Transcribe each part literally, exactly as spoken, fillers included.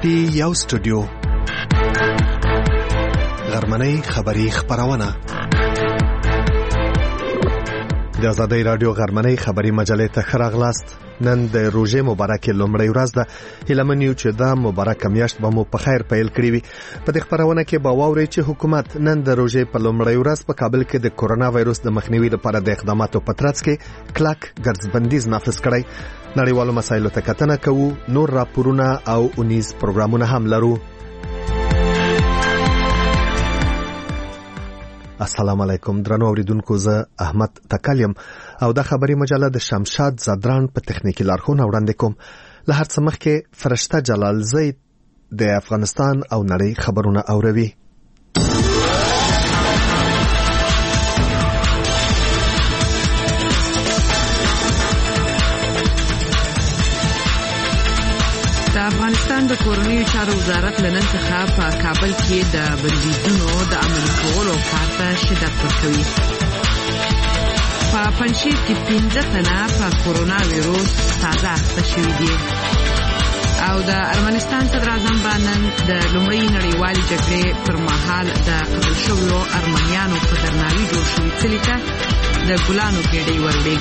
کې یو سټوډیو غرمنۍ خبری خبرونه د آزادۍ رادیو غرمنۍ خبری مجلې ته خراغلاست. نن د روزې مبارکې لومړۍ ورځ ده. هیلمنیو چې دا مبارکه میاشت به مو په خیر پیل کړی وي. په دې خبرونه کې به واورئ چې حکومت نن د روزې په لومړۍ ورځ په کابل کې د کورونا وایروس د مخنیوي لپاره د اقداماتو په ترڅ کې کلک ګرځبندیز نافذ کړی. نړیوالو مسایلو ته کتنه کوو، نور راپورونه او اونیز پروګرامونه هم لرو. السلام علیکم درنو اوریدونکو، زه احمد تکلیم او دا خبری مجله د شمشاد زدران په تخنیکی لارښوونه وړاندې کوم. له هر څه مخکې فرشته جلال زید د افغانستان او نړۍ خبرونه اوروي. د افغانستان د کورنیو چارو وزارت لنن څخه په کابل کې د بندیزونو د عملي کولو کار ته شدت ورکوي. په پنجشیر کې پنځه تنه په کورونا وایروس تازه اخته شوي دي. او د ارمنستان صدر اعظم باندې د لومړۍ نړیوالې جګړې پر مهال د قتل شویو ارمنیانو په درناوي جوړ شوي کلي ته د ګلانو ګېډۍ ورلې.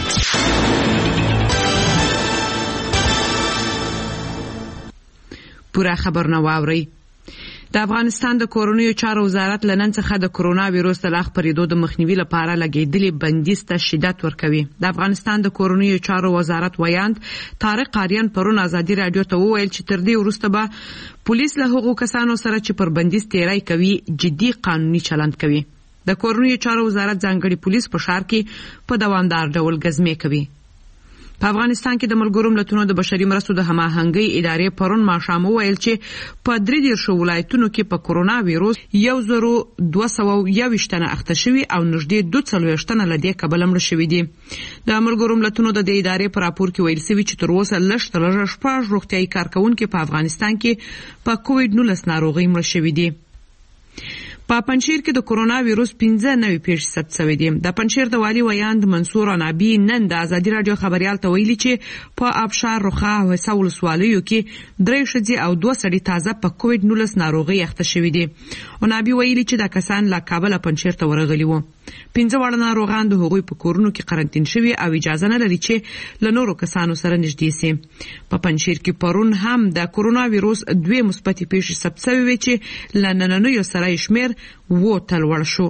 پورا خبرونه واوري. د افغانستان د کورونیو چارو وزارت لنن څخه د کورونا وایروس د لاغ پرېدو د مخنیوي لپاره لګیدلې بندیز ته شدت ورکوي. د افغانستان د کورونیو چارو وزارت ویاند طارق قاریان پرون آزادي رادیو ته وویل چې تر دې وروسته به پولیس له هغو کسانو سره چې پر بندیز تیری کوي جدي قانوني چلند کوي. د کورونیو چارو وزارت ځانګړي پولیس په ښار کې په دوامدار ډول ګزمې کوي. په افغانستان کې د ملګرو ملتونو د بشري مرستو د هماهنګۍ ادارې پرون ماښام وویل چې په درې دیرشو ولایتونو کې په کورونا وایروس یو زرو دوه سوه یوویشت تنه اخته شوي او نږدې دوه څلوېښت تنه له دې کبله مړه شوي دي. د ملګرو ملتونو د دې ادارې په راپور کې ویل شوي چې تر اوسه لږ تر لږه شپږ روغتیایي کارکوونکي په افغانستان کې په کووډ نولس ناروغۍ مړه شوي دي. په پنجشیر کې د کورونا وایروس پنځه نوي پیښې ثبت شوې دي. د پنجشیر د والي ویاند منصور عنابي نن د آزادي رادیو خبريال ته ویلي چې په ابشار رخا او حسول سوالیو کې درې ښځې او دوه سړي تازه په کووډ نولس ناروغي اخته شوي دي. عنابي ویلي چې د کسان له کابل پنجشیر ته ورغلي وو. پنځه واړه ناروغان د هغوی په کورونو کې قرنټین شوي او اجازه نه لري چې له نورو کسانو سره نږدې شي. په پنجشیر کې پرون هم د کورونا وایروس دوه مثبتې پیښې ثبت شوې وې چې له نننیو سره شمیر وو تل ور شو.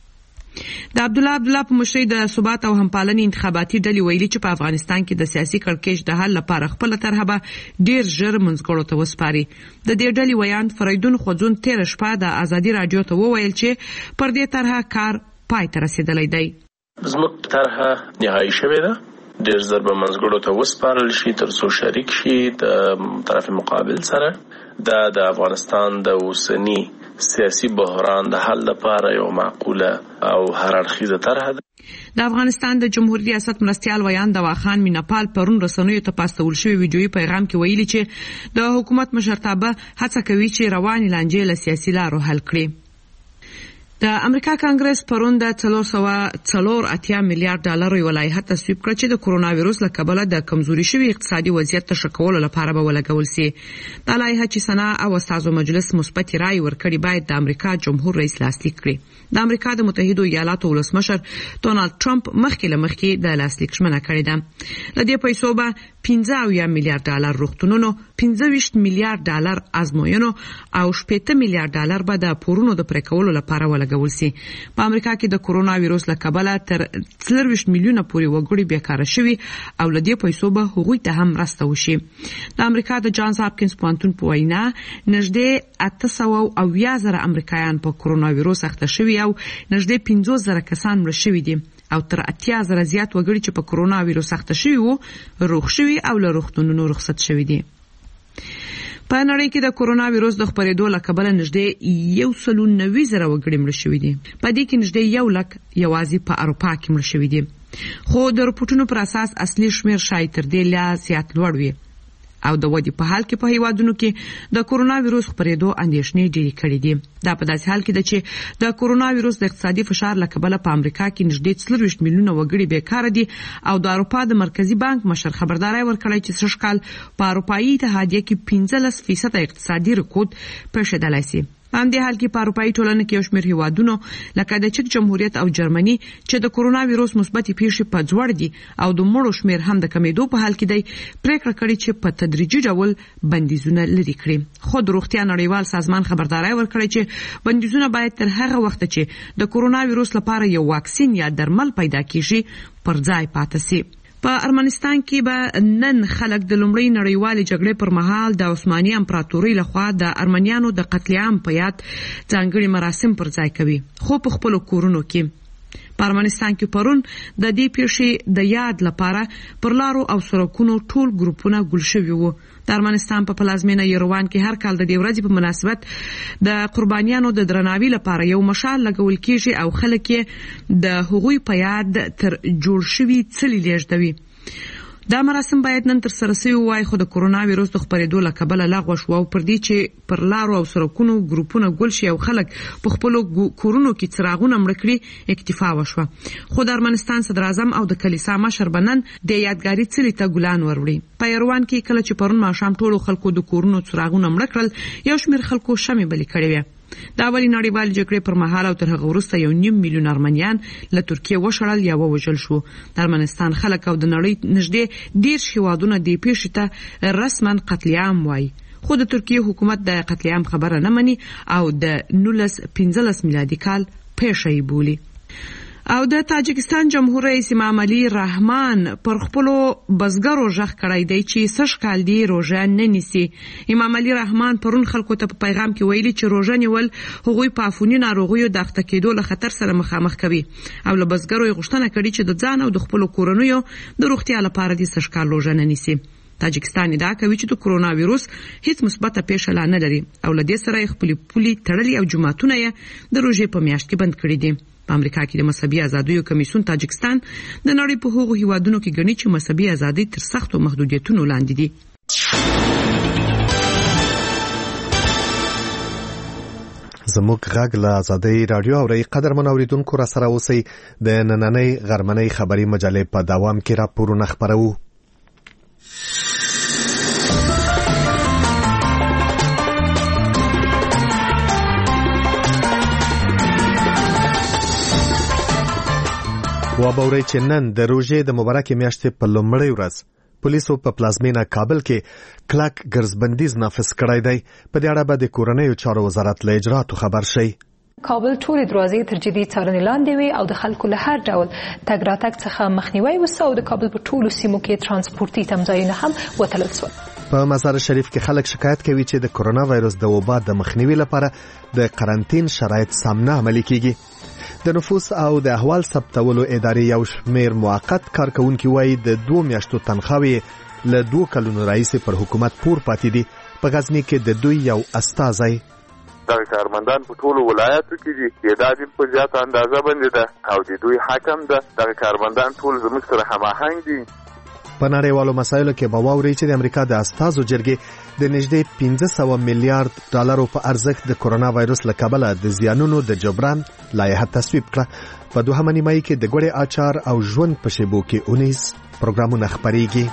د عبد الله عبد الله په مشرۍ د ثبات او همپالنې انتخاباتي ډلې ویلي چې په افغانستان کې د سیاسي کړکېچ د حل لپاره خپل طرحه به ډیر ژر منځګړو ته وسپاري. د دې ډلې ویاند فریدون خوځون تیر شپه د آزادي رادیو ته وویل چې پر دې طرحه کار پای ته رسیدلی دی. زموږ طرحه نهایي شوې ده، ډیر زر به منځګړو ته وسپارل شي تر څو شریک شي د طرف مقابل سره. دا د افغانستان د اوسنی سیاسي بحران د حل لپاره یو معقوله او هر اړخیزه طرحه ده. د افغانستان د جمهوریت ریاست مرستیال ویاند دواخان میناپال پرون رسنیو ته پاستول شوی ویډیویي پیغام کې ویلي چې د حکومت مشرتابه هڅه کوي چې رواني لانجې له سیاسي لارو حل کړي. د امریکا کانګرس پرون د څلور سوه څلور اتیا میلیارډ ډالر یو لایحه تصویب کړه چې د کورونا وایروس له کبله د کمزوري شوي اقتصادي وضعیت ته ښه کولو لپاره به ولګول شي. دا لایحه چې سنا او استازو مجلس مثبت رائے ورکړي باید د امریکا جمهور رئیس لاسلیک کړي. د امریکا د متحده ایالاتو ولسمشر ډونالد ټرمپ مخکې له مخکې د لاسلیک ژمنه کړې ده. له دې پیسو به پنځه اویا میلیارډ ډالر روغتونونو، پنځه ویشت میلیارډ ډالر ازموینو او شپېته میلیارډ ډالر به د پورونو د پرې کولو لپاره ولګول شي. په امریکا کې د کورونا وایروس له کبله تر څلوېښت میلیونه پورې وګړي بیکاره شوي او له دې پیسو به هغوی ته هم مرسته وشي. د امریکا د جانز هاپکینز پوهنتون په وینا نږدې اته سوه اویا زره امریکایان په کورونا وایروس اخته شوي او نږدې پنځوس زره کسان مړه شوي دي او تر اتیا زره زیات وګړي چې په کورونا وایروس اخته شوي وو روغ شوي او له روغتونونو رخصت شوي دي. په نړۍ کې د کورونا وایروس د خپرېدو له کبله نږدې یو سل او نوي زره وګړي مړه شوي دي. په دې کې نږدې یو لک یوازې په اروپا کې مړه شوي دي. خو د رپورټونو پر اساس اصلي شمیر شاید تر دې لا زیات لوړ وي. او د ودی په حال کې په هیوادونو کې د کورونا وایروس خپرېدو اندېښنې ډېرې کړې دي. دا په داسې حال کې ده چې د کورونا وایروس د اقتصادي فشار له کبله په امریکا کې نږدې څلوېښت میلیونه وګړي بیکاره دي او د اروپا د مرکزی بانک مشر خبرداري ورکړی چې سږ کال په اروپایي اتحادیه کې پنځلس فیصد اقتصادي رکود پېښېدلی شي. په همدې حال کې په اروپایي ټولنه کې یو شمېر هیوادونو لکه د چک جمهوریت او جرمني چې د کورونا وایروس مثبتې پیښې په ځوړ دي او د مړو شمېر هم د کمیدو په حال کې دی پریکړه کړې چې په تدریجي ډول بندیزونه لرې کړي. خو د روغتیا نړیوال سازمان خبرداري ورکړی چې بندیزونه باید تر هغه وخت چې د کورونا وایروس لپاره یو واکسین یا درمل پیدا کیږي پر ځای پاتې شي. په ارمنستان کې به نن خلک د لومړۍ نړیوالې جګړې پر مهال د عثماني امپراتورۍ لخوا د ارمنیانو د قتل عام په یاد ځانګړي مراسم پر ځای کوي. خو په خپل کورونو کې په ارمنستان کې پرون د دې پیښې د یاد لپاره پر لارو او سړکونو ټول ګروپونه ګل شوي وو. د ارمنستان په پلازمینه یروان کې هر کال د دې ورځې په مناسبت د قربانیانو د درناوي لپاره یو مشال لګول کیږي او خلک یې د هغوی په یاد تر جوړ شوي څلي لیږدوي. دا مراسم باید نن تر سره شوي وای خو د کورونا وایروس د خپرېدو له کبله لغوه شو او پر دې چې پر لارو او سړکونو ګروپونه ګل شي او خلک په خپلو کورونو کې څراغونه مړه کړي اکتفا وشوه. خو د ارمنستان صدر اعظم او د کلیسا مشر به نن د یادګاري څلي ته ګلان وروړي. په یروان کې کله چې پرون ماښام ټولو خلکو د کورونو څراغونه مړه کړل یو شمېر خلکو شمې بلې کړې وې. د اولي نړیوالې جګړې پر مهال او تر هغه وروسته یو نیم میلیون ارمنیان له ترکیې وشړل یا ووژل شو. د ارمنستان خلک او د نړۍ نږدې دېرش هیوادونه دې پیښې ته رسما قتل عام وایي. خو د ترکیې حکومت د قتل عام خبره نه مني او د نولس پنځلس میلادي کال پیښه یې بولي. او د تاجکستان جمهور رئیس امام علي رحمان پر خپلو بزګرو ژغ کړی دی چې سږ کال دی روژه نه نیسي. امام علي رحمان پرون خلکو ته په پیغام کې ویلي چې روژه نیول هغوی په عفوني ناروغیو د اخته کېدو له خطر سره مخامخ کوي او له بزګرو یې غوښتنه کړې چې د ځان او د خپلو کورنیو د روغتیا لپاره دې سږ کال روژه نه نیسي. تاجکستان ادعا کوي چې د کورونا وایروس هیڅ مثبته پیښه لا نه لري او له دې سره یې خپلې پولې تړلې او جوماتونه یې د روژې په میاشت کې بند کړي دي. په امریکا کې د مذهبي ازادیو کمیسیون تاجکستان د نړۍ په هغو هیوادونو کې ګڼي چې مذهبي ازادي تر سختو محدودیتونو لاندې دي. زموږ غږ له آزادۍ رادیو اورئ. قدرمن اوریدونکو را سره اوسئ. د نننۍ غرمنۍ خبري مجلې په دوام کې راپورونه خپرو. وابورئ چې نن د روژې د مبارکې میاشتې په لومړۍ ورځ پولیسو په پلازمینه کابل کې کلک ګرځبندیز نافذ کړی دی. په دې اړه به د کورنیو چارو وزارت له اجرااتو خبر شي. کابل ټولې دروازې تر جدي څارنې لاندې وي او د خلکو له هر ډول تګ راتګ څخه مخنیوی وسو او د کابل په ټولو سیمو کې ترانسپورتي تمځایونه هم وتړل شول. په مزار شریف کې خلک شکایت کوي چې د کورونا وایروس د وبا د مخنیوي لپاره د قرنطین شرایط سم نه عملي کیږي. د نفوس او د احوال ثبتولو ادارې یو شمېر موقت کارکونکي وایي د دوه میاشتو تنخواهې له دوه کلونو راهیسې پر حکومت پور پاتې دي. په غزني کې د دوی یو استازی دغه کارمندان په ټولو ولایاتو کې دي، تعداد یې په زیاته اندازه باندې ده او د دوی حکم ده. دغه کارمندان ټول زموږ سره هماهنګ دي. په نړیوالو مسایلو کې به واورئ چې د امریکا د استازو جرګې د نږدې پنځه سوه میلیارډ ډالرو په ارزښت د کورونا وایروس له کبله د زیانونو د جبران لایحه تصویب کړه. په دوهمه نیمایي کې د ګوړې اچار او ژوند په شیبو کې اونیز پروګرامونه خپریږي.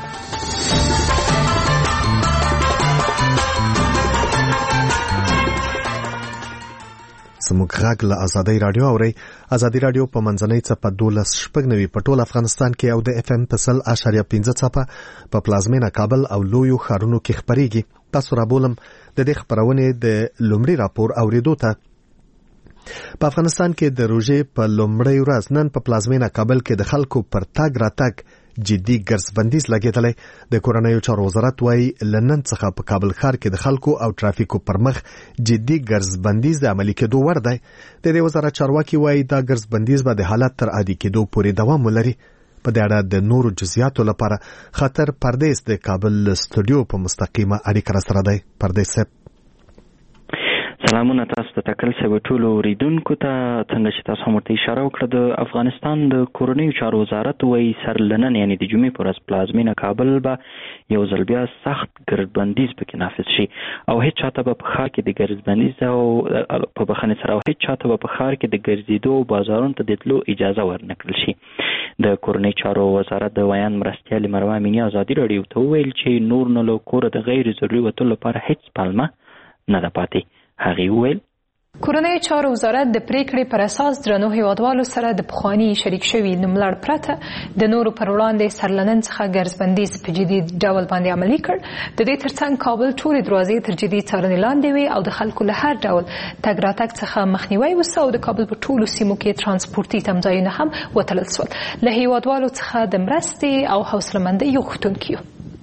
زموږ غږ له آزادۍ رادیو اورئ. آزادۍ رادیو په منځنۍ څپه دولس شپږ نوي په ټول افغانستان کې او د اف ام په سل اشاریه پنځه څپه په پلازمینه کابل او لویو ښارونو کې خپریږي. تاسو را بولم د دې خبرونې د لومړي راپور اوریدو ته. په افغانستان کې د روژې په لومړۍ ورځ نن په پلازمینه کابل کې د خلکو پر تګ راتګ جدي ګرځبندیز لګیدلی. د کورنیو چارو وزارت وايي له نن څخه په کابل ښار کې د خلکو او ترافیکو پر مخ جدي ګرځبندیز د عملي کېدو وړ دی. د دې وزارت چارواکي وايي دا ګرځبندیز به د حالت تر عادي کېدو پورې دوام ولري. په دې اړه د نورو جزئیاتو لپاره خطر پردیس د کابل استودیو په مستقیمه اړیکه سره دی. پردیس صاحب سلامونه تاسو ته تکل سوي ټولو اوریدونکو ته. څنګه چې تاسو هم ورته اشاره وکړه، د افغانستان د کورنیو چارو وزارت وایي سرلنن یعنی د جمعې په ورځ پلازمینه کابل به یو ځل بیا سخت ګردبندیز پکې نافذ شي او هیڅ چاته به په ښار کې د ګردبندیز او په بخښنې سره او هیڅ چاته به په ښار کې د ګرځېدو او بازارونو ته د تلو اجازه ورنه کړل شي. د کورنیو چارو وزارت د ویان مرستیالې مروه امینی ازادي راډیو ته وویل چې نور نه له کوره د غیر ضروري وتلو لپاره هیڅ پالمه نه ده پاتې. هغې وویل کورنیو چارو وزارت د پریکړې پر اساس درنو هیوادوالو سره د پخواني شریک شوي نوملړ پرته د نورو پر وړاندې سرلنن څخه ګرځبندیز په جدي ډول باندې عملي کړ. د دې ترڅنګ کابل ټولې دروازې تر جدي څارنې لاندې وي او د خلکو له هر ډول تګ راتګ څخه مخنیوی وسو او د کابل په ټولو سیمو کې ترانسپورتي تمځایونه هم وتړل شول. له هیوادوالو څخه د مرستې او حوصله‌مندۍ غوښتونکي.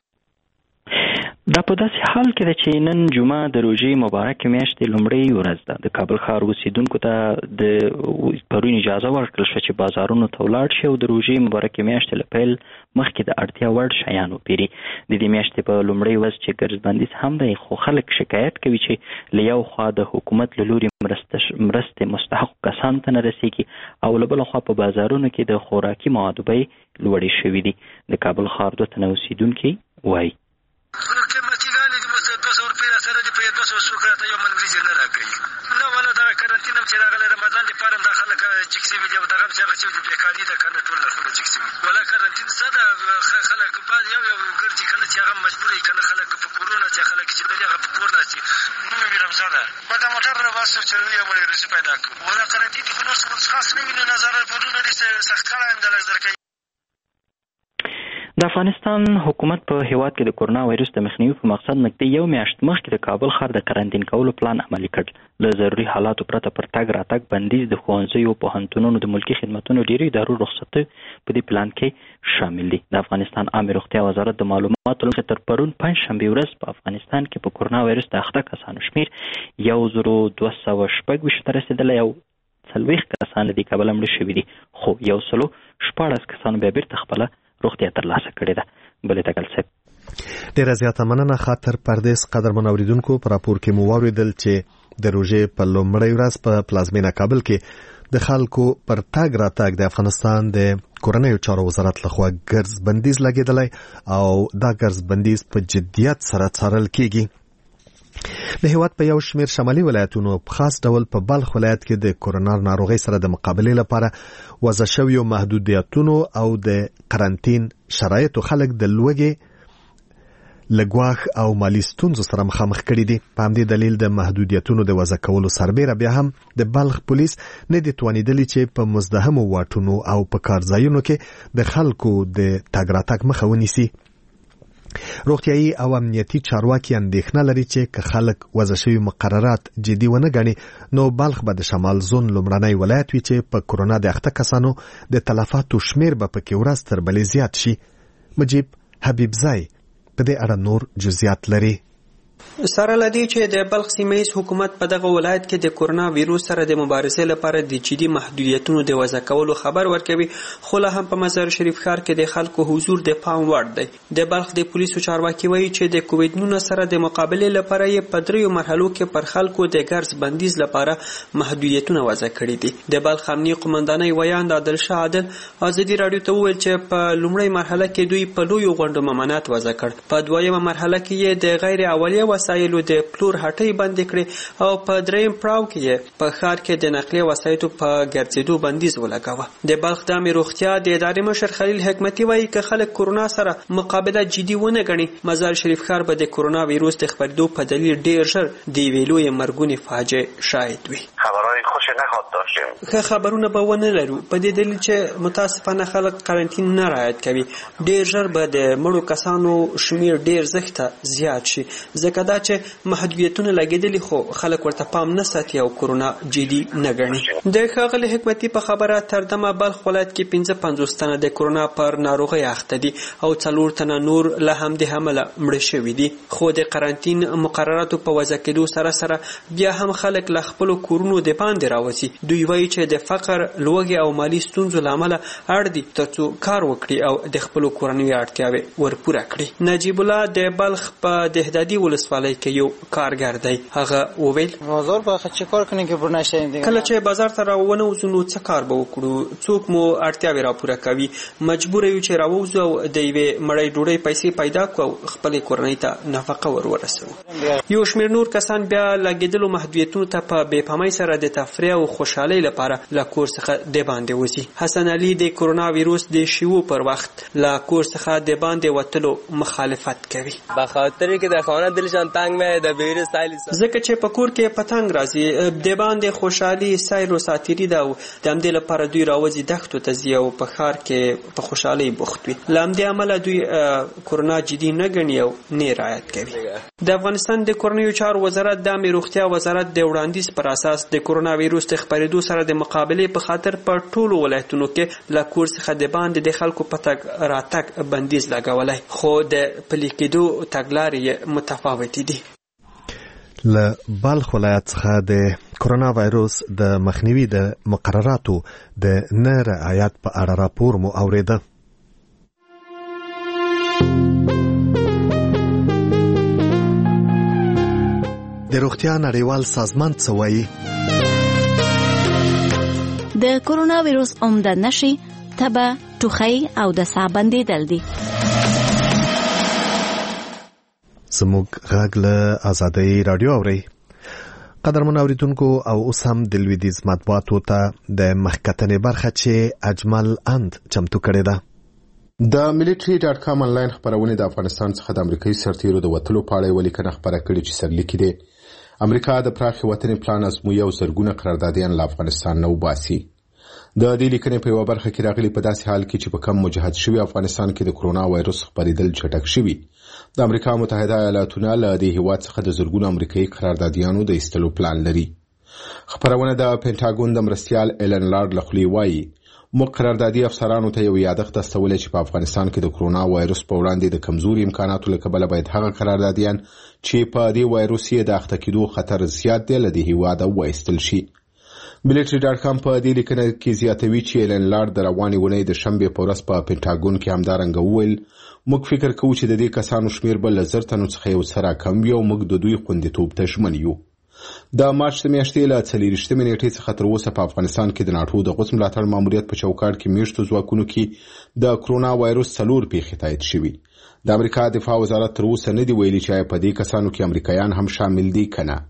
دا په داسې حال کې ده چې نن جمعه د روژې مبارکې میاشتې لومړۍ ورځ ده. د کابل ښار اوسیدونکو ته د پرون اجازه ورکړل شوه چې بازارونو ته ولاړ شي او د روژې مبارکې میاشتې له پیل مخکې د اړتیا وړ شیان وپېري. د دې میاشتې په لومړۍ ورځ چې ګرځبندیز هم دی، خو خلک شکایت کوي چې له یو خوا د حکومت له لوري مرستې مستحق کسانو ته نه رسېږي او له بله خوا په بازارونو کې د خوراکي موادو بیې لوړې شوي دي. د کابل ښار دوه تنه اوسیدونکي وایي د افغانستان حکومت په هیواد کې د کورونا وایرس د مخنیوي په مقصد نږدې یو میاشت مخکې د کابل ښار د قرنطین کولو پلان عملي کړ. له ضروري حالاتو پرته پر تګ راتګ بندیز د ښوونځیو، پوهنتونونو، د ملکي خدمتونو ډېرو ادارو رخصتۍ په دې پلان کې شامل دي. د افغانستان عامې روغتیا وزارت د معلوماتو له مخې تر پرون پنجشنبې ورځ په افغانستان کې په کورونا وایرس د اخته کسانو شمېر یو زرو دوه سوه شپږ ویشت ته رسېدلی او څلوېښت کسان له دې کبله مړه شوي دي، خو یو سلو شپاړس کسانو بیا بیرته خپله روغتیا ترلاسه کړې ده. بلې تکل صاحب ډېره زیاته مننه. خاطر پردیس قدرمن اوریدونکو، په راپور کې مو واورېدل چې د روژې په لومړۍ ورځ په پلازمینه کابل کې د خلکو پر تګ راتګ د افغانستان د کورنیو چارو وزارت لخوا ګرځبندیز لګېدلی او دا ګرځبندیز په جدیت سره څارل کېږي. د هیواد په یو شمېر شمالي ولایتونو په خاص ډول په بلخ ولایت کې د کورونا ناروغۍ سره د مقابلې لپاره وضع شویو محدودیتونو او د قرنطین شرایطو خلک د لوږې، لګواښ او مالي ستونزو سره مخامخ کړي دي. په همدې دلیل د محدودیتونو د وضع کولو سربیره بیا هم د بلخ پولیس نه دي توانېدلي چې په مزدحمو واټونو او په کارځایونو کې د خلکو د تګ راتګ مخه ونیسي. روغتیايي او امنیتي چارواکي اندېښنه لري چې که خلک وضع شوي مقررات جدي ونه ګڼي نو بلخ به د شمال زون لومړنی ولایت وي چې په کورونا د اخته کسانو د تلفاتو شمېر به پکې ورځ تر بلې زیات شي. مجيب حبیبزای په دې اړه نور جزئیات لري. سره لدی چې د بلخ سیمه‌ایز حکومت په دغه ولایت کې د کورونا ویروس سره د مبارزې لپاره د جدي محدودیتونو د وضع کولو خبر ورکوي، خو لا هم په مزار شریف ښار کې د خلکو حضور د پام وړ دی. د بلخ د پولیسو چارواکي وایي چې د کووډ نولس سره د مقابلې لپاره یې په دریو مرحلو کې پر خلکو د ګرځ بندیز لپاره محدودیتونه وضع کړي دي. د بلخ امنیه قومندانۍ ویاند عادل شاه عادل ازادي راډیو ته وویل چې په لومړۍ مرحله کې دوی په لویو غونډو ممانعت وضع کړ. په دویمه مرحله کې یې د غیر اولیه وسایلو د پلور هټۍ بندې کړې او په دریم پړاو کې په ښار کې د نقلیه وسایطو په ګرځېدو بندیز ولګاوه. د بلخ د عامې روغتیا د ادارې مشر خلیل حکمتي وایي که خلک کورونا سره مقابله جدي ونه ګڼي، مزار شریف ښار به د کورونا ویروس د خپرېدو په دلیل ډېر ژر د یوې لویې مرګونې فاجعې شاهد وي. خبرهای خوش نخواهد داشتیم. ښه خبرونه به ونه لرو په دې دلیل چې متاسفانه خلک قرنطین نه رعایت کوي. ډېر ژر به د مړو کسانو شمیر ډېر زښته زیات شي، ځکه دا چې محدودیتونه لګېدلي خو خلک ورته پام نه ساتي او کورونا جدي نه ګڼي. د ښاغلي حکمتي په خبره تر دمه بلخ ولایت کې پنځه پنځوس تنه د کورونا پر ناروغۍ اخته دي او څلور تنه نور له همدې امله مړه شوي دي. خو د قرنطین مقرراتو په وضع کېدو سره سره بیا هم خلک له خپلو کورونو د باندې راوځي. دوی وایي چې د فقر، لوږې او مالي ستونزو له امله اړ دي ترڅو کار وکړي او د خپلو کورنیو اړتیاوې ورپوره کړي. نجیب الله د بلخ په دهدادي ولسوالۍ کې یو کارګر دی. هغه وویل بازار به چه کار کنیم که پر نشیم دیگه. کله چې بازار ته راوونوځو نو څه کار به وکړو؟ څوک مو اړتیاوې راپوره کوي؟ مجبور یو چې راووځو او د یوې مړۍ ډوډۍ پیسې پیدا کړو او خپلې کورنۍ ته نفقه ور ورسوو. یو شمېر نور کسان بیا لګېدلو محدودیتونو ته په بې پامۍ سره د تفریح او خوشحالۍ لپاره له کور څخه د باندې وځي. حسن علي د کرونا ویروس د شیوع پر وخت له کور څخه د باندې وتلو مخالفت کوي. به خاطر که در خانه دلشان تنگ میاد د بیر سایل ځکه چې په کور کې پتنګ راځي، د باندې خوشحالي سیر او ساتيري ده او د همدې لپاره دوی راوځي دښتو ته ځي او په ښار کې په خوشحالۍ بوخت وي. له همدې امله دوی کرونا جدي نه ګڼي او نه رعایت کوي. د افغانستان د کورنیو چارو وزارت د عامه روغتیا وزارت د وړاندیز پر اساس د کرونا ویروس د خپرېدو سره د مقابلې په خاطر په ټولو ولایتونو کې له کور څخه د باندې د خلکو په تګ راتګ بندیز لګولی، خو د پلي کېدو تګلارې متفاوتې دي. له بلخ ولایت څخه د کرونا وایروس د مخنیوي د مقرراتو د نه رعایت په اړه راپور مو اوریده. د روغتیا نړیوال سازمان څه وایي؟ د کرونا ویروس عمده نښې تبه، ټوخی او د ساه بندېدل دي. زموږ غږ له آزادۍ راډیو اورئ. قدرمن اوریدونکو او اوس هم د لویدیځ مطبوعاتو ته د مخکتنې برخه چې اجمل اند چمتو کړې ده. د ملټری ډاټ کام انلاین خبرونه د افغانستان څخه د امریکایي سرتیرو د وتلو په اړه ولیکنه خبره کړې چې سرلیکي دی امریکا د پراخي وطني پلان ازمویي او زرګونه قراردادیان له افغانستان نه وباسي. د دې لیکنې په یوه برخه کې راغلي په داسې حال کې چې په کم مجهز شوي افغانستان کې د کرونا وایروس خپرېدل چټک شوي، د امریکا متحده ایالاتونه له دې هیواد څخه د زرګونو امریکایي قراردادیانو د ایستلو پلان لري. خبرونه د پینټاګون د مرستیال ایلن لارډ له خولې وایي موږ قراردادي افسرانو ته یو یادښت استولی چې په افغانستان کې د کرونا وایروس په وړاندې د کمزوري امکاناتو له کبله باید هغه قراردادیان چې په دې وایروس یې د اخته کېدو خطر زیات دی له دې هیواده وایستل شي. ملټری ډاټ کام په دې لیکنه کې زیاتوي چې ایلن لارډ د روانې اونۍ د شنبې په ورځ په پینټاګون کې همدارنګه وویل موږ فکر کوو چې د دې کسانو شمیر به له زر تنو څخه یو څه راکم وي او موږ د دوی خوندیتوب ته ژمن یو. د مارچ د میاشتې له څلېرویشتمې نیټې څخه تر اوسه په افغانستان کې د ناټو د غوڅ ملاتړ ماموریت په چوکاټ کې میشتو ځواکونو کې د کرونا وایروس څلور پیښې تایید شوي. د امریکا دفاع وزارت تر اوسه نه دی ویلي چې په دې کسانو کې امریکایان هم شامل دي که نه.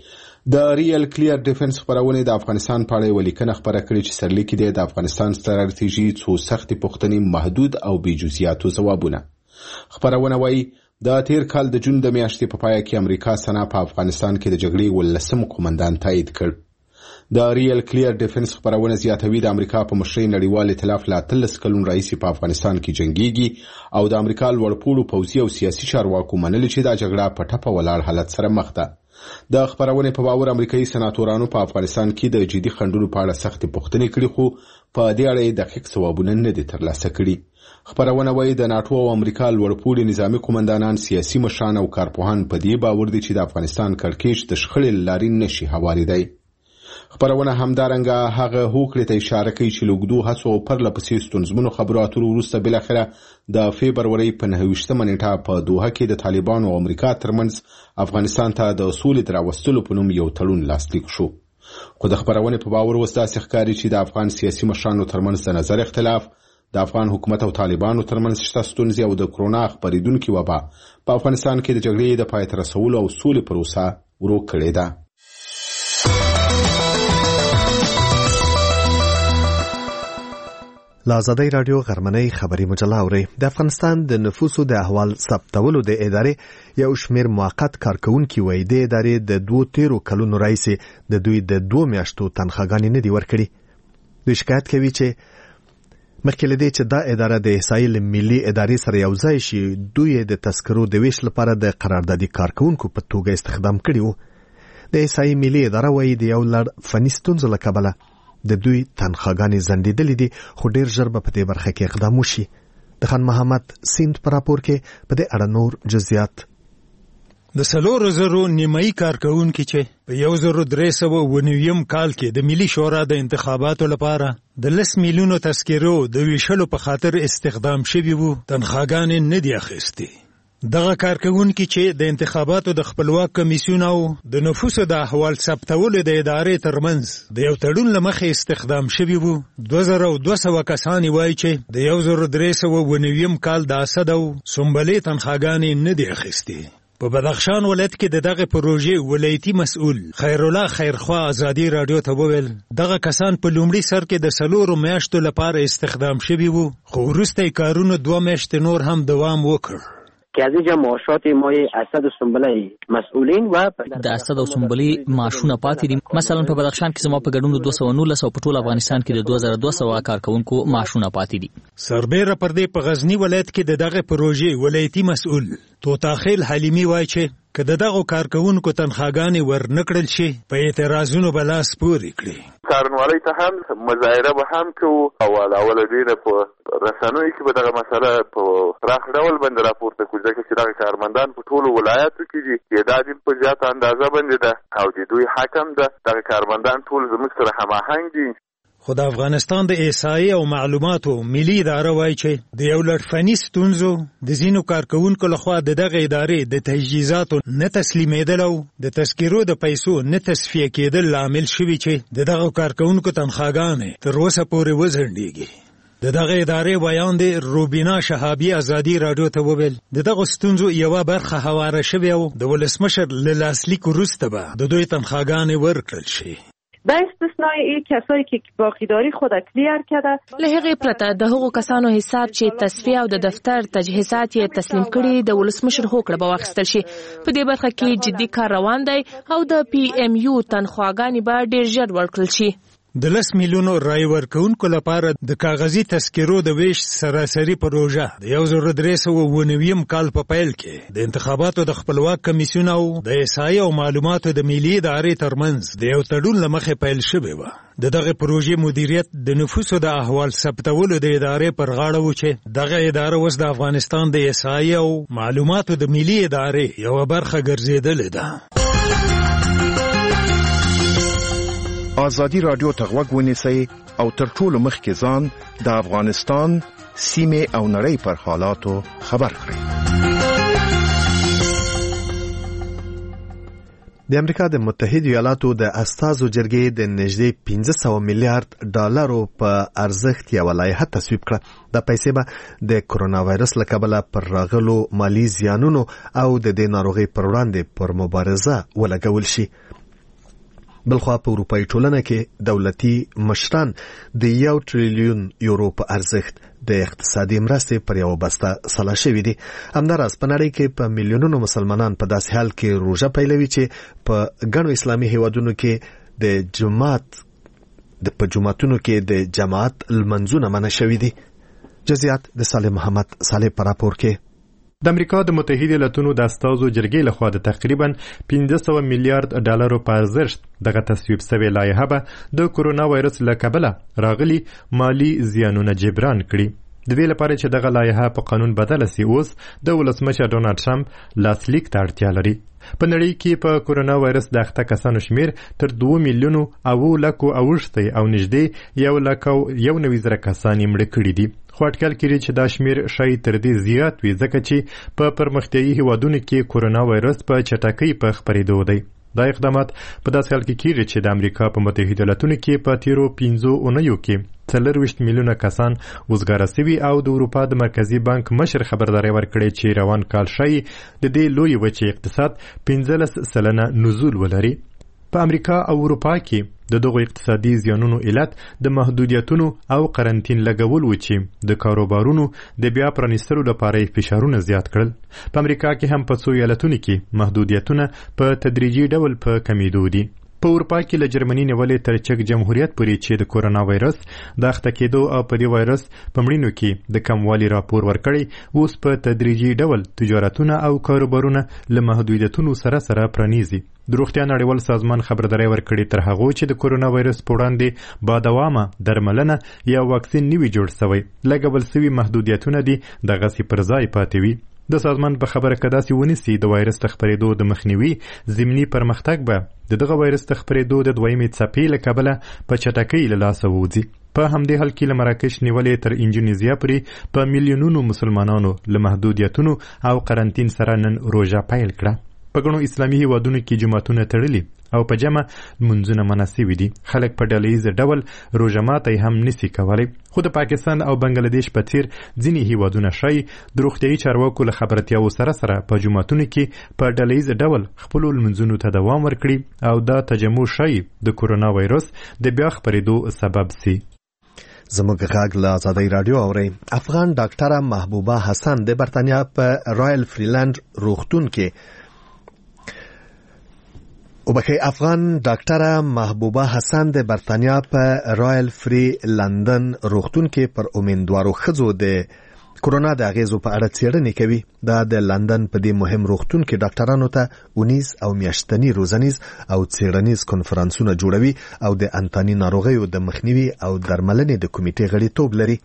د ریل کلیر ډیفنس خبرونه د افغانستان په اړه ولیکنه خبره کړې چې سرلیکي دی د افغانستان ستراتیژي څو سختې پوښتنې محدود او بې جزئیاتو ځوابونه. خبرونه وایي د تیر کال د جون د میاشتې په پای کې امریکا سنا په افغانستان کې د جګړې ولسم قومندان تایید کړ. د ریل کلیر ډیفنس خبرونه زیاتوي د امریکا په مشرۍ نړیوال ائتلاف له اتلس کلونو راهیسې په افغانستان کې جنګیږي او د امریکا لوړپوړو پوځي او سیاسي چارواکو منلي چې دا جګړه په ټپه ولاړ حالت سره مخ ده. د خبرونه په باور امریکایي سناتورانو په افغانستان کې د جدي خنډونو په اړه سختې پوښتنې کړې خو په دې اړه یې دقیق ځوابونه نه دي ترلاسه کړي. خبرونه وایي د ناټو او امریکا لوړپوړي نظامي قومندانان، سیاسي مشران او کارپوهان په دې باور دي چې د افغانستان کړکېچ د شخړې له لارې نشي هواریدی. خبرونه همدارنګه هغه هوکړې ته اشاره کوي چې له اوږدو هڅو او پرله پسې ستونزمنو خبرو اترو وروسته بالاخره د فبرورۍ په نهه ویشتمه نیټه په دوحه کې د طالبانو او امریکا ترمنځ افغانستان ته د سولې د راوستلو په نوم یو تړون لاسلیک شو. خو د خبرونې په باور اوس داسې ښکاري چې د افغان سیاسي مشرانو ترمنځ د نظر اختلاف، د افغان حکومت او طالبانو ترمنځ شته ستونزې او د کرونا خپرېدونکې وبا په افغانستان کې د جګړې د پای ته رسولو او سولې پروسه ورو کړې ده. له آزادۍ راډیو غرمنۍ خبري مجله اورئ. د افغانستان د نفوسو د احوال ثبتولو د ادارې یو شمېر موقت کارکوونکي وایي د ادارې د دوو تیرو کلونو راهیسې د دوی د دوو میاشتو تنخواګانې نه دي ورکړي. دوی شکایت کوي چې مخکې له دې چې دا اداره د احصایې له ملي ادارې سره یو ځای شي دوی د تذکرو د ویش لپاره د قراردادي کارکوونکو په توګه استخدام کړي وو. د احصایې ملي اداره وایي د یو لړ فني ستونزو له کبله د دوی تنخواګانې ځنډېدلې دي خو ډېر ژر به په دې برخه کې اقدام وشي. د خان محمد سیند په راپور کې په دې اړه نور جزئیات. د څلورو زرو نیمایي کارکوونکي چې په یو زرو درې سوه اووه نویم کال کې د ملي شورا د انتخاباتو لپاره د لس میلیونو تذکرو د ویشلو په خاطر استخدام شوي وو تنخواګانې نه دي اخیستې. دغه کارکوونکي چې د انتخاباتو د خپلواک کمیسیون او د نفوسو د احوال ثبتولو د ادارې ترمنځ د یو تړون له مخې استخدام شوي وو. دوه زره او دوه سوه کسان وایي چې د یو زرو درې سوه اووه نویم کال د اسد او سنبلې تنخواګانې نه دي اخیستې. په بدخشان ولایت کې د دغه پروژې ولایتي مسؤل خیرالله خیرخوا ازادي راډیو ته وویل دغه کسان په لومړي سر کې د څلورو میاشتو لپاره استخدام شوي وو، خو وروسته یې کارونو دوه میاشتې نور هم دوام وکړ. که از اینجا معاشات مای اسد و سنبله مسئولین و د اسد او سنبله معاشونه پاتې دي. مثلا په بدخشان کې زموږ په ګډون دوه سوه نولس او په ټول افغانستان کې د دوه زره دوه سوه کارکونکو معاشونه پاتې دي. سربیره پر دې په غزنی ولایت کې د دغه پروژې ولایتي مسؤل توتاخیل حلیمی وایي چې که د دغو کارکوونکو تنخواګانې ورنکړل شي په اعتراضونو به لاس پورې کړي. څارنوالۍ ته هم مظاهره به هم کوو او اول دینه په رسنیو کې به دغه مسله په پراخ ډول باندې راپورته کړو، ځکه چې دغه کارمندان په ټولو ولایاتو کې دي، تعداد یې په زیاته اندازه باندې ده او د دوی حق هم ده. دغه کارمندان ټول زموږ سره هماهنګ دي. خو د افغانستان د احصایې او معلوماتو ملي اداره وایي چې د یو لړ فني ستونزو د ځینو کارکوونکو لخوا د دغه ادارې د تجهیزاتو نه تسلیمېدل او د تذکرو د پیسو نه تصفیه کېدل لامل شوي چې د دغه کارکوونکو تنخواګانې تر اوسه پورې وځنډېږي. د دغه ادارې ویان دی روبینا شهابي ازادي راډیو ته وویل د دغه ستونزو یوه برخه هواره شوې او د ولسمشر له لاسلیک وروسته به د دوی تنخواګانې ورکړل شي. به استثنای این کسایی که باقیداری خود کلیر کرده له هغې پرته د هغو کسانو حساب چې تصفیه او د دفتر تجهیزات یې تسلیم کړي د ولسمشر هوکړه به واخیستل شي. په دې برخه کې جدي کار روان دی او د پی ام یو تنخواګانې به ډېر ژر ورکړل شي. د لس میلیونو رای ورکوونکو لپاره د کاغذي تذکرو د ویش سراسري پروژه د یو زره درې سوه اووه نویم کال په پیل کې د انتخاباتو د خپلواک کمیسیون او د احصایې او معلوماتو د ملي ادارې ترمنځ د یو تړون له مخې پیل شوې وه. د دغه پروژې مدیریت د نفوسو د احوال ثبتولو د ادارې پر غاړه و چې دغه اداره اوس د افغانستان د احصایې او معلوماتو د ملي ادارې یوه برخه ګرځېدلې ده. ازادي راډیو ته غوږ ونیسئ او تر ټولو مخکې ځان د افغانستان سیمې او نړۍ پر حالاتو خبر کړئ. د امریکا د متحده ایالاتو د استازو جرګې د نږدې پنځه سوه میلیارډ ډالرو په ارزښت یوه لایحه تصویب کړه. دا پیسې به د کرونا وایرس له کبله پر راغلو مالي زیانونو او د دې ناروغۍ پر وړاندې پر مبارزه ولګول شي. بلخوا په اروپایي ټولنه کې دولتي مشران د یو ټریلیون یورو په ارزښت د اقتصادي مرستې پر یو بسته سلا شوي دي. همداراز په نړۍ کې په میلیونونو مسلمانان په داسې حال کې روژه پیلوي چې په ګڼو اسلامي هیوادونو کې د جماعت د په جماعتونو کې د جماعت لمنځونه منع شوي دي. جزئیات د صالح محمد صالح په راپور کې. د امریکا د متحده ایالاتونو د استازو جرګې لخوا د تقریبا پنځه سوه میلیارډ ډالرو په ارزښت دغه تصویب سوې لایحه به د کرونا وایرس له کبله راغلي مالي زیانونه جبران کړي. د دې لپاره چې دغه لایحه په قانون بدله سي اوس د ولسمشر ډونالډ ټرمپ لاسلیک ته اړتیا لري. په نړۍ کې په کرونا وایرس د اخته کسانو شمیر تر دوه میلیونو اوو لکو اوښتی او نږدې یو لک او یو نوي زره کسان یې مړه کړي دي. خو اټکل کېږي چې دا شمیر شاید تر دې زیات وي ځکه چې په پرمختیایي هیوادونو کې کرونا وایرس په چټکۍ په خپرېدو دی. دا اقدامات په داسې حال کې کېږي چې د امریکا په متحده ایالاتونو کې په تیرو پنځو اونیو کې څلرویشت میلیونه کسان وزګاره سوي او د اروپا د مرکزي بانک مشر خبرداری ورکړی چې روان کال ښایي د دې لویې وچې اقتصاد پنځلس سلنه نزول ولري. په امریکا او اروپا کې د دغو اقتصادي زیانونو علت د محدودیتونو او قرنطین لګول و چې د کاروبارونو د بیا پرانیستلو لپاره فشارونه زیات کړل. په امریکا کې هم په څو ایالتونو کې محدودیتونه په تدریجي ډول په کمیدو دي. په اروپا کې له جرمني نیولې تر چک جمهوریت پورې چې د کورونا وایرس د اخته کېدو او په دې وایرس په مړینو کې د کموالي راپور ورکړی اوس په تدریجي ډول تجارتونه او کاروبارونه له محدودیتونو سره سره پرانیزي. د روغتیا نړیوال سازمان خبرداری ورکړي تر هغو چې د کورونا وایرس په وړاندې بادوامه درملنه یا واکسین نوي جوړ سوی لګول سوي محدودیتونه دي دغسې پر ځای پاتې وي. د سازمان په خبره که داسې ونیسي د وایرس د خپرېدو د مخنیوي ضمني پرمختګ به د دغه وایرس د خپرېدو د دویمې څپې له کبله په چټکۍ له لاسه ووځي. په همدې حال کې له مراکش نیولې تر انډونیزیا پورې په میلیونونو مسلمانانو له محدودیتونو او قرنطین سره نن روژه پیل کړه. په ګڼو اسلامي هیوادونو کې جوماتونه تړلي او په جمع منځونه منع سوي دي. خلک په ډلهییز ډول روژه ماتی هم نسي کولی. خو د پاکستان او بنګلادیش په څیر ځینې هیوادونه ښایي د روغتیایي چارواکو له خبرتیاو سره سره په جوماتونو کې په ډلهییز ډول خپلو لمونځونو ته دوام ورکړي او دا تجمع ښایي د کورونا وایرس د بیا خپرېدو سبب سي. زموږ غږ له ازادۍ راډیو اورئ. افغان ډاکټره محبوبه حسن د برتانیا په رایل فریلند روغتون کې وبکې افغان ډاکټره محبوبه حسن د برتانیا په رایل فری لندن روغتون کې پر امیندوارو ښځو د کورونا د اغیزو په اړه څېړنې کوي. دا د لندن په دې مهم روغتون کې ډاکټرانو ته اونیز او میاشتني روزنیز او څېړنیز کنفرانسونه جوړوي او د انتاني ناروغیو د مخنیوي او درملنې د کمیټې غړیتوب لري.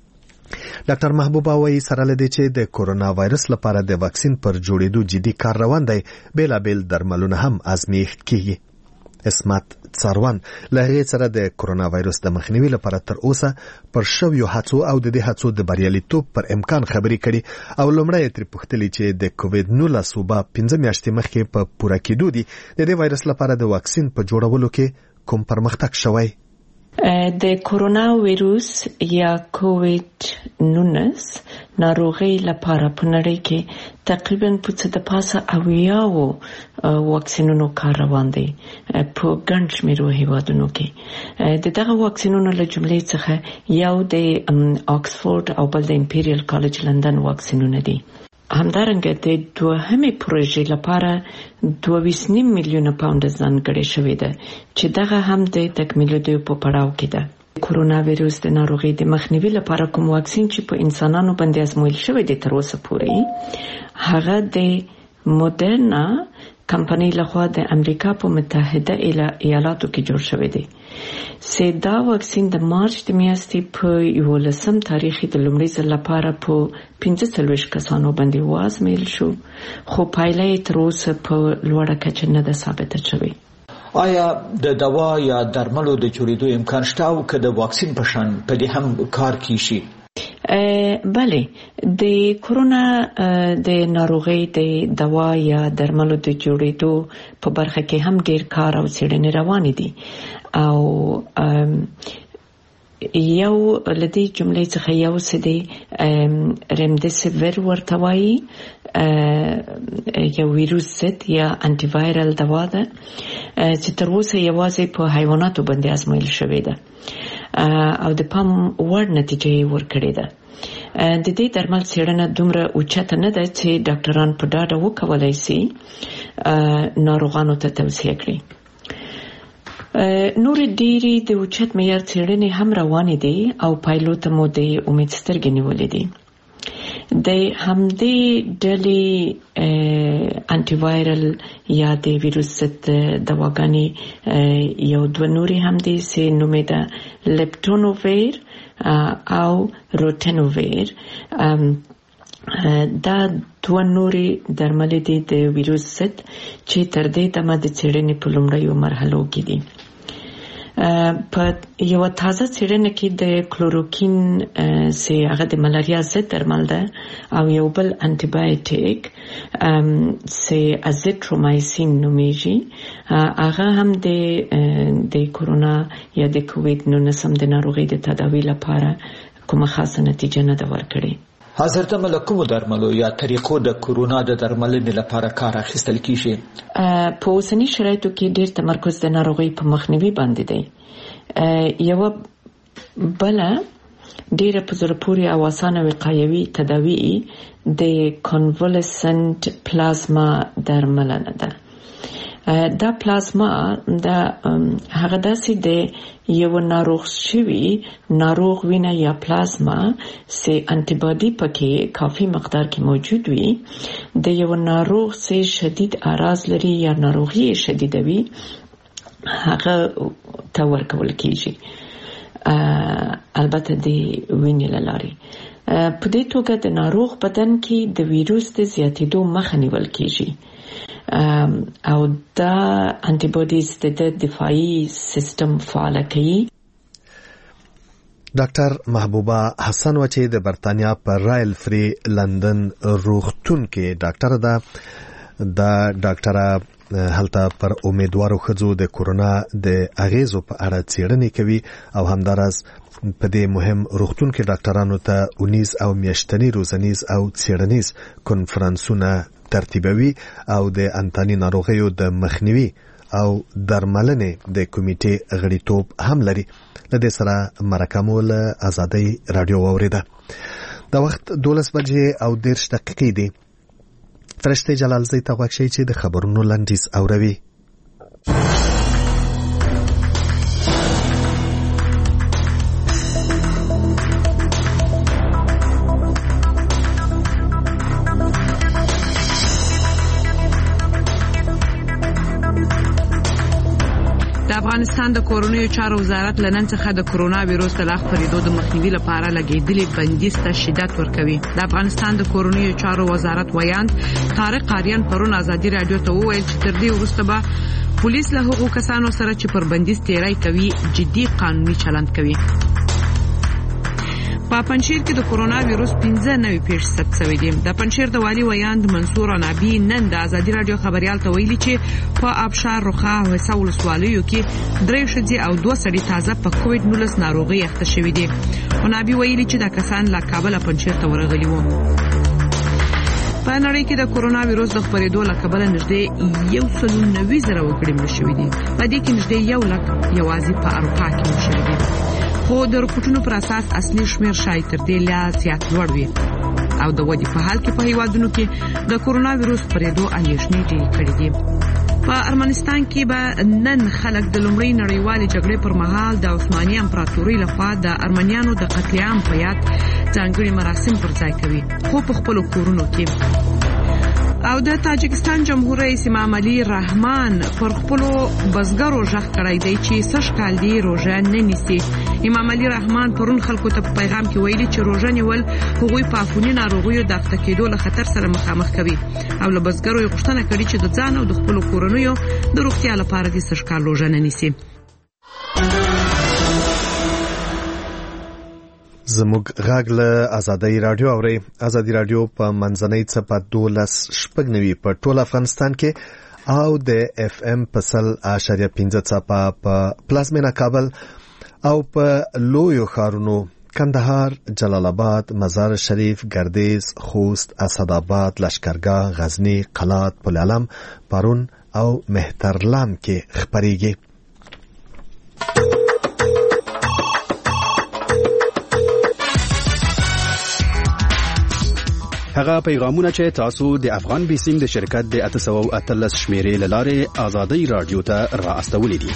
ډاکټر محبوبه وایي سره له دې چې د کورونا وایرس لپاره د واکسین پر جوړېدو جدي کار روان دی، بېلابېل درملونه هم ازمېښت کیږي. اسمت څاروان له هغې سره د کورونا وایرس د مخنیوي لپاره تر اوسه پر شویو هڅو او د دې هڅو د بریالیتوب پر امکان خبرې کړي او لومړی یې ترې پوښتلي چې د کووید نولس وبا پنځه میاشتې مخکې په پوره کېدو دي د دې وایرس لپاره د واکسین په جوړولو کې کوم پرمختګ شوی. د کورونا ویروس یا کووید نولس ناروغي لپاره په نړۍ کې تقریبا په څه د پاسه اویاو واکسینونو کار روان دی په ګڼ شمېرو هیوادونو کې. د دغه واکسینونو له جملې څخه یو د آکسفورد او بل د امپیریل کالج لندن واکسینونه دي. همدارنګه د دوهمې پروژې لپاره دوه ویشت نیم میلیونه پاونډ ځانګړې شوې ده چې دغه هم د تکمیلېدو په پړاو کې ده. کورونا ویروس د ناروغۍ د مخنیوي لپاره کوم واکسین چې په انسانانو باندې ازمویل شوی دی تر اوسه پورې هغه د موډرنا کمپنۍ لخوا د امریکا په متحده ایالاتو کې جوړ شوی دی. سه دا واکسین د مارچ د میاشتې په یولسم تاریخ د لومړي ځل لپاره په پنځه څلوېښت کسانو باندې وازمویل شو، خو پایله یې تر اوسه په لوړه کچه نه ده ثابته شوې. آیا د دوا یا درملو د جوړېدو امکان شته او که د واکسین په شان په دې هم کار کیږي؟ بله، د کورونا د ناروغۍ د دوا یا درملو د جوړېدو په برخه کې هم ډېر کار او څېړنې روانې دي او یو له دې جملې څخه یو څه دی ریمدیسیویر ورته وایي، یو ویروس ضد یا انټي وایرل دوا ده چې تر اوسه یوازې په حیواناتو باندې ازمویل شوې ده او د پام وړ نتیجه یې ورکړې ده. د دې درمل څېړنه دومره اوچته نه ده چې ډاکټران په ډاډه وکولای شي ناروغانو ته توصیه کړي. نور ډېری د اوچت معیار څېړنې هم روانې دي او پایلو ته مو د امید سترګې نیولې دي. د همدې ډلې انټي وایرل یا د ویروس ضد دواګانې یو دوه نورې هم دي چې نوم یې ده لیپټونوویر او روټینوویر. دا دوه نورې درمل دي د ویروس ضد چې تر دې دمه د څېړنې په لومړیو مرحلو کې دي. په یو تازه څېړنه کې د کلوروکین چې هغه د ملاریا ضد درمل ده او یو بل انټي بایوټیک چې ازیترومایسین نومیږي هغه هم د د کورونا یا د کووید نولس د ناروغۍ د تداوی لپاره کومه خاصه نتیجه نه ده ورکړې. حضرت ملکومو درملو یا طریقو د کورونا د درملنې لپاره کار اخیستل کیږي؟ په اوسني شرایطو کې ډېر تمرکز د ناروغۍ په مخنیوي باندې دی. یو بله ډېره په زړه پورې او اسانه وقایوي تداوی د کنوالسنت پلازما درملنه ده. دا پلازما دا هغه داسې د یو ناروغ شوي ناروغ وینه یا پلازما چې انټي باډي پکې کافي مقدار کې موجود وي د یو ناروغ چې شدید اعراض لري یا ناروغي شدیده وي هغه ته ورکول کیږي، البته د وینې له لارې. په دې توګه د ناروغ بدن کې د ویروس د زیاتېدو مخه نیول کیږي او دا انټي باډیز د دفاعي سیستم فعال کوي. ډاکټر محبوبه حسن و چې د برتانیا په رایل فری لندن روغتون کې ډاکټر ده د ډاکټره هلته پر امیدوارو ښځو د کورونا د اغیزو په اړه څېړنې کوي او همداراز په دې مهم روغتون کې ډاکټرانو ته اونیز او میاشتنی روزنیز او څېړنیز کنفرانسونه ترتیبوي او د انتاني ناروغیو د مخنیوي او درملنې د کمیټې غړیتوب هم لري. له دې سره مرکه مو له آزادۍ رادیو واورېده. د وخت دولس بجې او دېرش دقیقې دي. فرشته جلالزی ته غوږ شئ چې د خبرونو لنډیز اوروي. د افغانستان د کورونیو چارو وزارت لنن څخه د کرونا وایروس د لا خپرېدو د مخنیوي لپاره لګېدلې بندیز ته شدت ورکوي. د افغانستان د کورونیو چارو وزارت ویاند طارق آریان پرون آزادي رادیو ته وویل چې تر دې وروسته به پولیس له هغو کسانو سره چې پر بندیز تیری کوي جدي قانوني چلند کوي. په پنځیر کې د کرونا وایروس پنځه نوي پیښې ثبت شوې دي. د پنځیر د والي ویاند منصور عنابي نن د آزادي رادیو خبريال ته ویلي چې په آبشار رخا او ساول سوالیو کې درې شدي او دوه سړي تازه په کووډ نولس ناروغي اخته شوې دي. عنابي ویلي چې د کسان لا کابل پنځیر ته ورغلي وو. په نړۍ کې د کرونا وایروس د خپرېدو له کبله نږدې یو سل نوي زره وګړي مړه شوي دي. په دې کې نږدې یو لک یوازې په اروپا کې مړه شوي دي. خو د رپورټونو پر اساس اصلي شمیر شاید تر دې لا زیات لوړ وي او د ودی په حال کې په هیوادونو کې د کرونا وایروس خپرېدو اندېښنې ډېرې کړې دي. په ارمنستان کې به نن خلک د لومړۍ نړیوالې جګړې پر مهال د عثماني امپراتورۍ لخوا د ارمنیانو د قتل عام په یاد ځانګړي مراسم پر ځای کوي خو په خپل کورونو کې. او د تاجکستان جمهور رئیس امام علي رحمان پر خپل بزګرو ژغ کړی دی چې سش کال دی روزه نه نیسي. امام علي رحمان پرون خلکو ته په پیغام کې ویلي چې روزه نیول هغوی په عفوني ناروغیو د اخته کېدو له خطر سره مخامخ کوي او له بزګرو یې غوښتنه کړې چې د ځان او د خپل کورنیو د روغتیا لپاره د سش کال روزه نه نیسي. زموږ غږ له آزادۍ رادیو اوري. آزادۍ رادیو په منځنۍ څپه دولس شپږ نوي په ټول افغانستان کې او د اف ام په سل اشاریه پنځه څپه په پلازمینه کابل او په لویو ښارونو کندهار، جلال آباد، مزار شریف، گردیز، خوست، اسداباد، لشکرګاه، غزنی، قلات، پل علم، پارون او مهترلام کې خپرېږي. هغه پیغامونه چې تاسو د افغان بیسیم د شرکت د اته سوه او اتلس شمیرې لاره آزادۍ رادیو ته را استولې دي.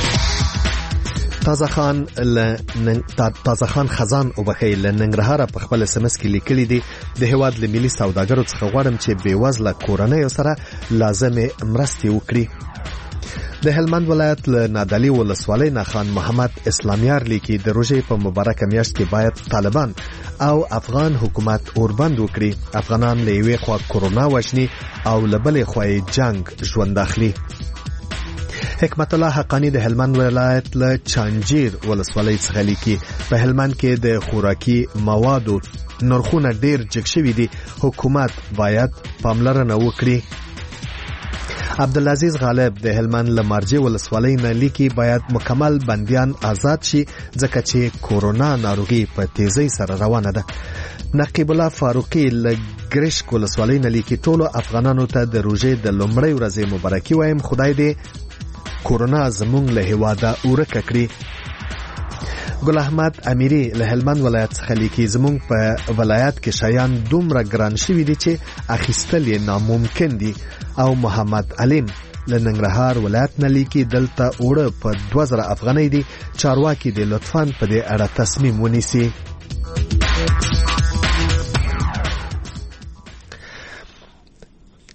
تازه خان ل تازه خان خزان او بخیل ننګرهار په خپل سمس کې لیکلي دي د هواد ل ملي سوداګرو څخه غواړم چې بیوزله کورنۍ سره لازمه مرستې وکړي. د هلمند ولایت له نادعلي ولسوالۍ نه خان محمد اسلامیار لیکي د روژې په مبارکه میاشت کې باید طالبان او افغان حکومت اوربند وکړي. افغانان له یوې خوا کرونا وژني او له بلې خوا جنگ ژوند اخلي. حکمت الله حقانی د هلمند ولایت له چانجیر ولسوالۍ څخه لیکي په هلمند کې د خوراکي موادو نرخونه ډیر جګ شوي دي. حکومت باید پاملرنه وکړي. عبدالعزیز غالب د هلمند له مارجې ولسوالۍ نه لیکي باید مکمل بندیان آزاد شي ځکه چې کورونا ناروغي په تیزۍ سره روانه ده. نقیب الله فاروقي له ګرشک ولسوالۍ نه لیکي ټولو افغانانو ته د روژې د لومړۍ ورځې مبارکي وایم. خدای دې کورونا زمونږ له هیواده ورکه کړي. ګل احمد امیری له هلمند ولایت څخه لیکي زمونږ په ولایت کې شیان دومره ګران شوي دي چې اخیستل یې ناممکن دي. او محمد علیم له ننګرهار ولایت نه لیکي دلته اوړه په دوه زره افغانۍ دي. چارواکي دې لطفاً په دې اړه تصمیم ونیسي.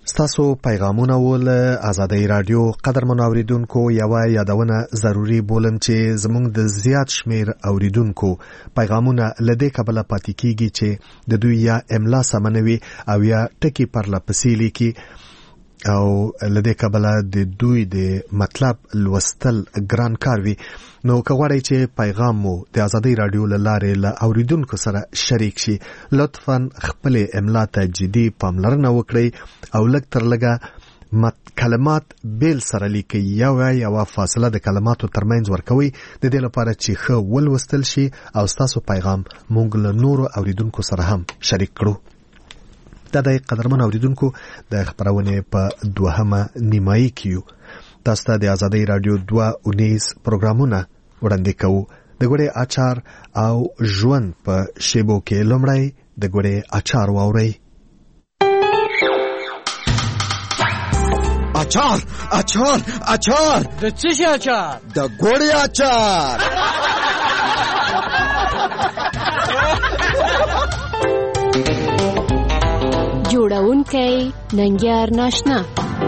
ستاسو پیغامونه ول آزادۍ رادیو قدرمن اوریدونکو یو یادونه ضروری بولم چې زموږ د زیات شمیر اوریدونکو پیغامونه لدې کبله پاتې کیږي چې د دوی یا املا سمنوي او یا ټکی پر لپسې لیکي او لدې کبله د دوی د مطلب لوستل ګران کار وي. نو کغواړئ چې پیغام مو د آزادۍ رادیو له لارې له اوریدونکو سره شریک شي لطفا خپل املا ته جدي پاملرنه وکړئ او لږ تر لږه کلمات بیل سره لیکئ یا یوه فاصله د کلماتو ترمنځ ورکوئ د دې لپاره چې ښه ولوستل شي او ستاسو پیغام موږ له نورو اوریدونکو سره هم شریک کړو. دا د قدرمن اوریدونکو د خبرونه په دوهمه نیمایي کې تاسو ته د آزادۍ رادیو دوه اونیز پروګرامونه وړاندې کوو. د ګوړې اچار او ژوند په شیبو کې لومړی د ګوړې اچار واورئ. اچار اچار اچار د څه شي اچار؟ د ګوړې اچار. جوړونکی ننګیار ناشنا.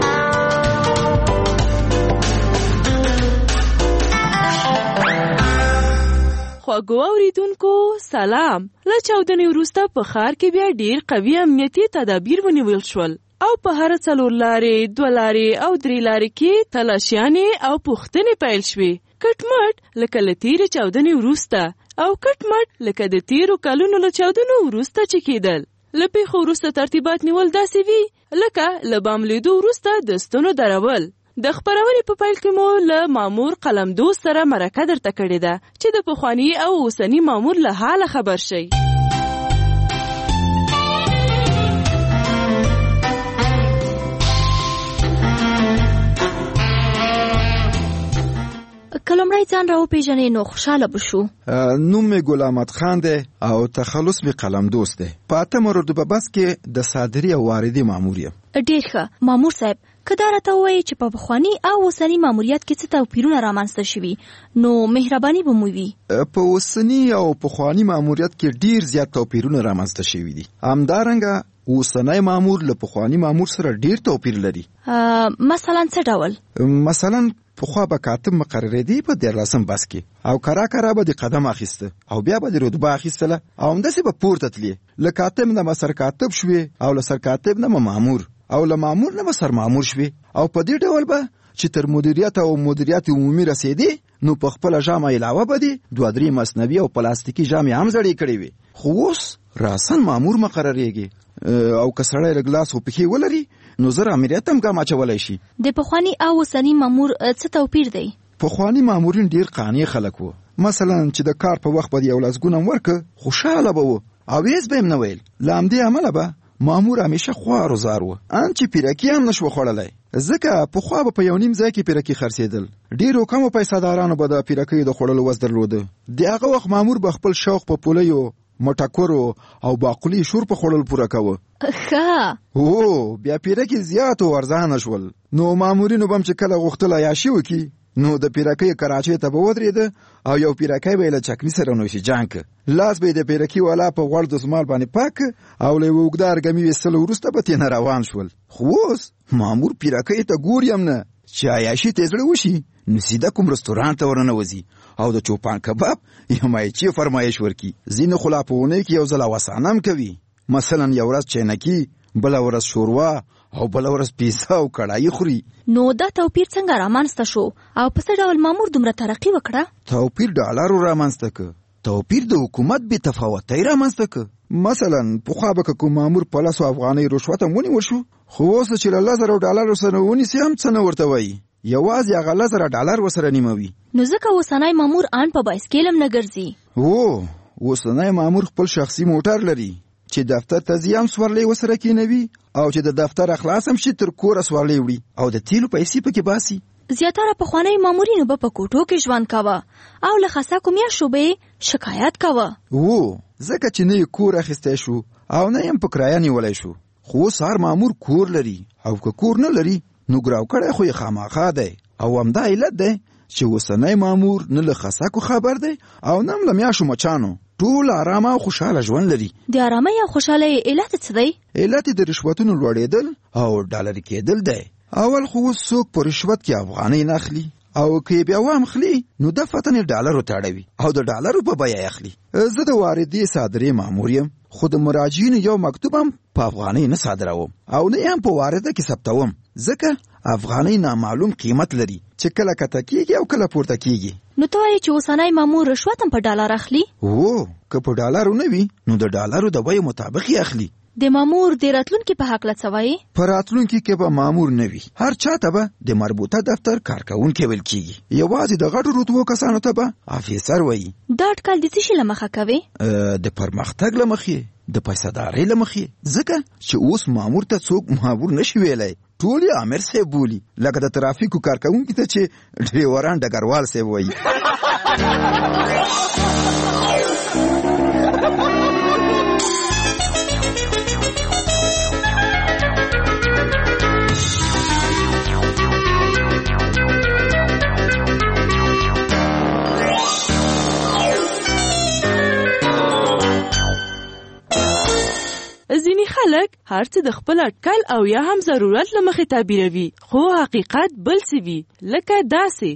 خواږو اوریدونکو سلام. له چاودنې وروسته په ښار کې بیا ډیر قوي امنیتي تدابیر ونیول شول او په هر څلور لارې دوه لارې او درې لارې کې تلاشیانې او پوښتنې پیل شوې. کټ مټ لکه له تیرې چاودنې وروسته او کټ مټ لکه د تیرو کلونو له چاودنو وروسته چې کېدل. له پیښو وروسته ترتیبات نیول داسې وي لکه له بام لیدو وروسته د ستنو درول. د خبرونې په پیل کې مو له مامور قلمدوز سره مرکه درته کړې ده چې د پخواني او اوسني مامور له حاله خبر شئ. کلمړی ځان راو پیژنې نو خوشاله بشو. نوم می ګل احمد خان دی او تخلص می قلمدوز دی. په اتم اردوبه بس کې د صادري او واردي مامور یم. ډیر ښه مامور صاحب، که دا راته ووایي چې په پخواني او اوسني ماموریت کې څه توپیرونه رامنځته شوي نو مهرباني به مو وي. په اوسني او پخواني ماموریت کې ډیر زیات توپیرونه رامنځته شوي دي. همدارنګه اوسنی مامور له پخواني مامور سره ډیر توپیر لري. مثلا څه ډول؟ مثلا پخوا به کاتب مقرریدي په دیارلسم بس کې او کرا کرا به د قدم اخیسته او بیا به د رتبه اخیستله او همداسې به پورته تلې. له کاتب نه به سرکاتب شوې او له سرکاتب نه به مامور او له مامور نه به سرمامور شوې او په دې ډول به چې تر مدیریت او مدیریت عمومي رسېدې نو په خپله ژامه علاوه به دې دوه درې مصنوي او پلاستیکي ژامې هم زړې کړې وي. خو اوس راسن مامور مقرریږي او که سړی رګلاس او پښې ولري نو زر امریت هم ګام اچولی شي. د پخواني او اوسني مامور څه توپیر دی؟ پخواني مامورین ډیر قانع خلک وو. مثلا چې د کار په وخت به یو لسګونه هم ورکه خوشحاله به وو او هېڅ به یې نه ویل. له همدې امله به مامور همیشه خوار و زار وو ان چې پیرکي هم نشو خوړلی، ځکه پخوا به په یو نیم ځای کې پیرکي خرڅېدل. ډېرو کمو پیسهدارانو به د پیرکیو د خوړلو وس درلوده. د هغه وخت مامور به خپل شوق په پولیو، مټکورو او باقلي شور په خوړل پوره کوه. ښه هو بیا پیرکي زیات و ارزانه شول نو مامورینو به هم چې کله غوښتل عیاشي وکړي نو د پیرکۍ کراچۍ ته به ودرېده او یو پیرکی به یې له چکني سره نوشي جان که. لاس به یې د پیرکي والا په غوړ دسمال باندې پاک او له یوه اوږده ارګمي ویستلو وروسته به ترې نه روان شول. خو اوس مامور پیرکۍ ته ګوري هم نه چې عیاشي ته یې زړه وشي نو سیده کوم رستوران ته ورننوځي او د چوپان کباب یا مایچې فرمایش ورکي. ځینې خو لا په اونۍ کې یو ځل اوسانه هم کوي. مثلا یو ورځ چینکي، بله ورځ شوروا او بله ورځ پیزا او کړایي خوري. نو دا توپیر څنګه رامنځته شو او په څه ډول مامور دومره ترقي وکړه؟ توپیر ډالرو رامنځته که، توپیر د حکومت بې تفاوتۍ رامنځته که. مثلا پخوا به که کوم مامور په لسو افغانۍ رشوت هم ونیول شو، خو اوس چې له لس زره ډالرو سره ونیسي هم څه نه ورته وایي، یوازې هغه لس زره ډالر ورسره نیموي. نو ځکه اوسنی مامور ان په بایسکل هم نه ګرځي. هو اوسنی مامور خپل شخصي موټر لري چې دفتر ته ځي هم سورلۍ ورسره کېنوي او چې د دفتر اخلاص هم شي تر کوره سورلۍ وړي او د تیلو پیسې پکې باسي. زیاتره پخواني مامورینو به په کوټو کې ژوند کاوه او له خساکو میاشتو به یې شکایت کاوه. و ځکه چې نه یې کور اخیستی شو او نه یې په کرایه نیولی شو. خو اوس هر مامور کور لري او که کور نه لري نو ګراو کړی خو یې خامخا دی او همدا علت دی چې اوسنی مامور نه له خساکو خبر دی او نه هم له میاشو مچانو. ټول آرام او خوشاله ژوند لري. د آرامۍ او خوشحالۍ علت څه دی؟ علت د رشوتونو لوړېدل او ډالري کېدل دی. اول خو اوس څوک په رشوت کې افغانۍ نه اخلي او که بیا وام خلی نو د فتنې ډالرو تاړوي او د ډالرو په بیه اخلي. زه د واردې صادرې مامور یم، خو د مراجعینو یو مکتوب هم په افغانۍ نه صادروم او نه هم په وارده کې ثبتوم، ځکه افغانۍ نامعلوم قیمت لري چې کله کته کېږي او کله پورته کېږي. نو ته وایې چې اوسنی مامور رشوت هم په ډالر اخلي؟ هو، که په ډالرو نه وي نو د ډالرو د بیې مطابق یې اخلي. د مامور د راتلونکي په هکله څه وایي؟ په راتلونکي کې به مامور نه وي، هر چاته به د مربوطه دفتر کارکوونکی ویل کېږي، یوازې د غټو رتبو کسانو ته به افیسر وایي. دا اټکل د څه شي له مخه کوي؟ د پرمختګ له مخې، د پیسه‌دارۍ له مخې، ځکه چې اوس مامور ته څوک مامور نشي ویلی، ټول یې امیر صاحب بولي، لکه د ترافیکو کارکوونکي ته چې ډریوران ډګروال صاحب وایي. ځینې خلک هر څه د خپل اټکل او یا هم ضرورت له مخې تعبیروي، خو حقیقت بل څه وي، لکه داسې.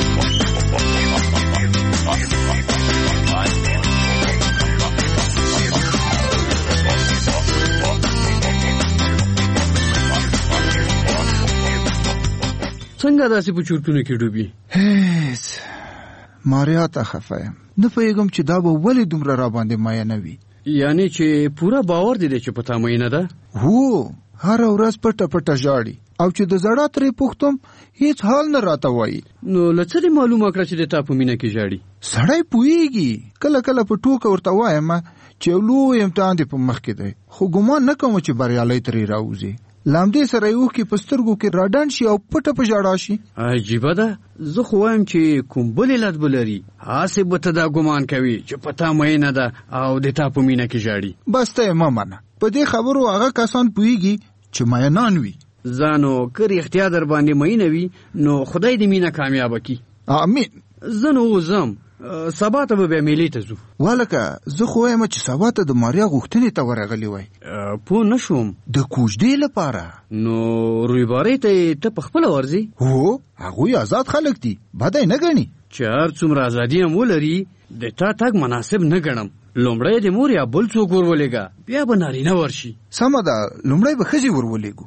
څنګه داسې په چورتونو کې ډوبي؟ هیڅ ماریا ته خفه یم، نه پوهېږم چې دا به ولې دومره را باندې مایه نه وي. یعنی چې پوره باور دی چې په تا مینه ده؟ هو، هر ورځ پټه پټه ژاړي او چې د زړه ترې پوښتم هیڅ حال نه راته وایي. نو له څه دې معلومه کړه چې د تا په مینه کې ژاړي؟ سړی پوهېږي، کله کله په ټوکه ورته وایم چې یو لوی امتحان دی په مخ کې دی، خو ګمان نه کوم چې بریالی ترې راوځي. لامدې سره یې اوښکې په سترګو کې راډنډ شي او پټه په ژړا شي. عجیبه ده، زه خو وایم چې کوم بل علت به لري، هسې به ته دا ګمان کوي چې په تا مینه ده او د تا په مینه کې ژاړي. بس ته یې مه منه، په دې خبرو هغه کسان پوهېږي چې مینان وي. ځانو که رښتیا در باندې مینه وي نو خدای دې مینه کامیابه کړي. امین. زه نو اوځم، سبا ته به بیا میلې ته ځو. والکه زه خو وایم چې سبا ته د ماریا غوښتنې ته ورغلی وای. پوه نه شوم. د کوژدې لپاره. نو رویبارۍ ته ته په خپله ورځې؟ هو، هغوی آزاد خلک دي، بدی نه ګڼي. چې هر څومره ازادي هم ولري د تا تګ مناسب نه ګڼم. لومړی د مور یا بل څوک ورولېږه، بیا به نارینه ورشي. سمه ده، لومړی به ښځې ورولېږو.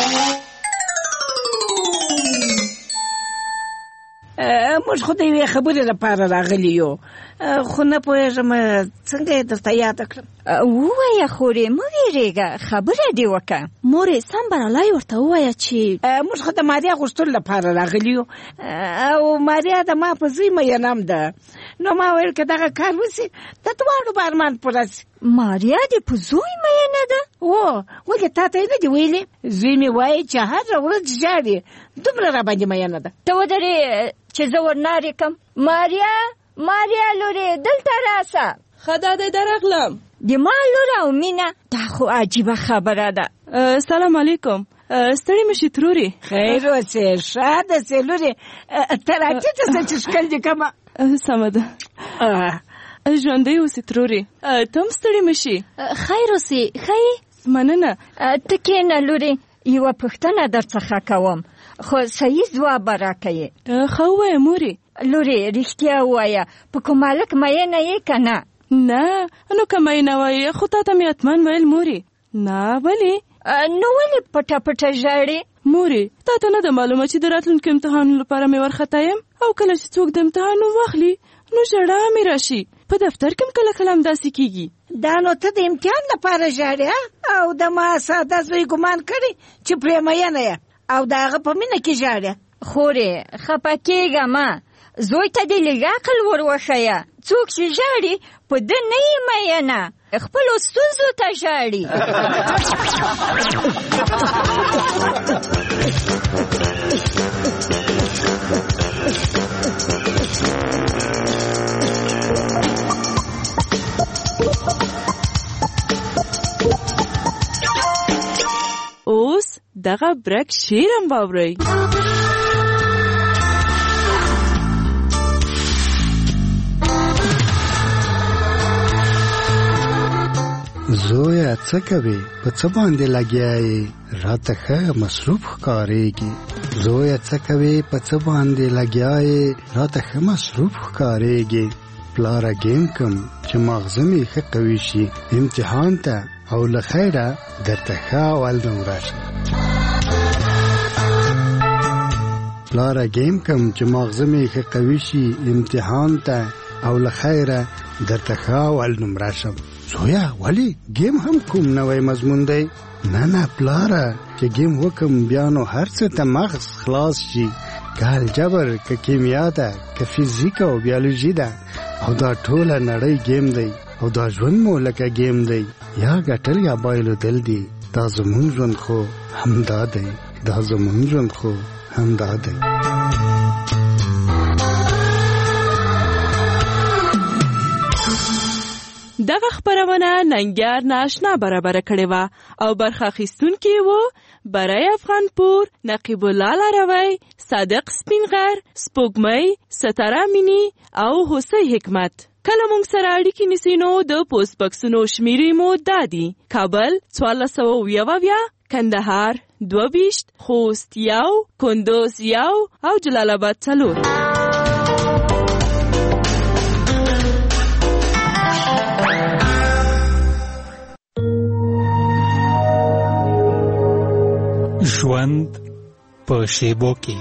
موږ خو د یوې خبرې لپاره راغلي یو، خو نه پوهېږم څنګه یې درته یاده کړم. ووایه خورې، مه وېرېږه، خبره دې وکړه. مورې سم بریالی ورته ووایه چې موږ خو د ماریا غوښتلو لپاره راغلي یو او ماریا د ما په زوی مینم ده، نو ما ویل که دغه کار وسي د دواړو به ارمان پوره سي. ماریا دې په زوی مینه ده؟ هو، ولې تا ته یې نه دي ویلې؟ زوی مې وایي چې هره ورځ ژاړي، دومره را باندې مینه ده. ته ودرې چې زه ورنارې کم. ماریا، ماریا لورې، دلته راسه. ښه ده دی درغلم. د ما لور او مینه، دا خو عجیبه خبره ده. سلام علیکم. ستړي مشي ترورې؟ خیر اوسې، ښاده سې لورې، ته راټیټه سه چې ښکل دې کمه. سمه ده. ژوندی اوسې ترورې، ته هم ستړي مشي. خیر اوسې، ښه یې؟ مننه. ته کښېنه لورې، یوه پوښتنه درڅخه کوم، خو صحیح ځواب به راکوې. ښه ووایه مورې. لورې رښتیا ووایه، په کوم هلک مینه یې که نه؟ نه، نو که مینه وایې خو تا ته مې حتمن ویل مورې. نه ولې؟ نو ولې پټه پټه ژاړې؟ مورې تا ته نه ده معلومه چې د راتلونکي امتحانو لپاره مې وارخطا یم، او کله چې څوک د امتحان نوم واخلي نو ژړا مې راشي. په دفتر کې هم کله کله همداسې کېږي. دا نو ته د امتحان لپاره ژاړې او د ما ساده زوی ګمان کړي چې پرې مینه یې او د هغه په مینه کې ژاړې. خورې خفه کېږه مه، زوی ته دې لږ عقل ور وښیه. څوک چې ژاړي په ده نه یې مینه، خپلو ستونزو ته ژاړي. اوس دغه برک شیرم واورئ. زویا څه کوي په څه باندې لګیاي راته ښه مصروف ښکارېږي زویا څه کوي په څه باندې لګیاي راته ښه مصروف ښکارېږي پلاره ګیم کم چې مغزه مې ښه قوي شي امتحان ته او له خیره درته ښه اول نمره راشي پلاره ګیم کم چې مغزه مې ښه قوي شي امتحان ته او له خیره درته ښه اول نمره شم زویا ولی گیم هم کوم نوی مضمون دی نه نه پلاره چې گیم وکم بیا نو هر څه ته مغز خلاص شي که الجبر که کیمیا ده که فیزیک او بیولوژي ده او دا ټوله نړۍ گیم دی او دا ژوند مو لکه گیم دی یا ګټل یا بایلودل دی دا زمون ژوند خو همدا دی دا زمون ژوند خو همدا دی دغه خبرونه ننګیار ناشنا برابر کړي وا او برخه اخیستونکي وو برای افغانپور نقیب الله لاروی صادق سپینغر سپوږمۍ ستاره مینی او حسین حکمت کله مونږ سره اړیکې نیسینو د پوسټ بکسونو شمیرې مو دادي کابل څوارلس سوه اویا اویا کندهار دوه ویشت خوست یو کندوز یو او جلال آباد څلور ژوند په شیبو کې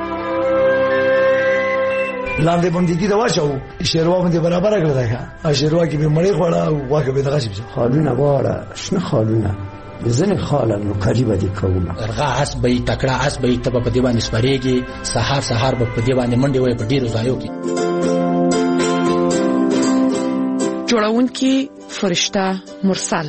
لاندې باندې دي دا واچو شیروا باندې برابر کړل دا شیروا کې به مړی خوړا واکه به دغه شي خالونه واړه شنه خالونه ځنه خاله نو قریبه دي کومه درغه اس به تکړه اس به تب په دی باندې سپریږي سحر سحر په دی باندې منډي وای په ډیرو ځایو کې جوړونکي فرشته مرسل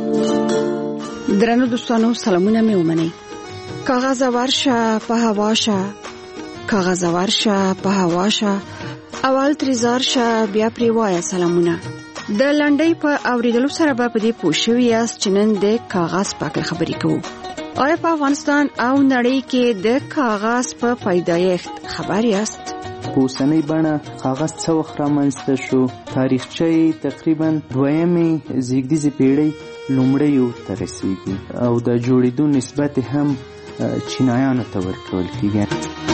درنو دوستانو سلامونه مې ومنئ کاغذ ورشه په هواشه کاغذ ورشه په هواشه اول تریزار شه بیا پری وای سلامونه د لنډۍ په اوریدلو سره به په دې پوښوي یاست چې نن د کاغذ پاک خبرې کوو آیا په افغانستان او نړۍ کې د کاغذ په پیدایښت خبر یاست په اوسنۍ بڼه کاغذ څه وخت رامنځته شو تاریخچه تقریبا دویمې زیږدیزې پیړۍ لومړیو ته رسیږي او د جوړېدو نسبت هم چینایانو ته ورکول کیږي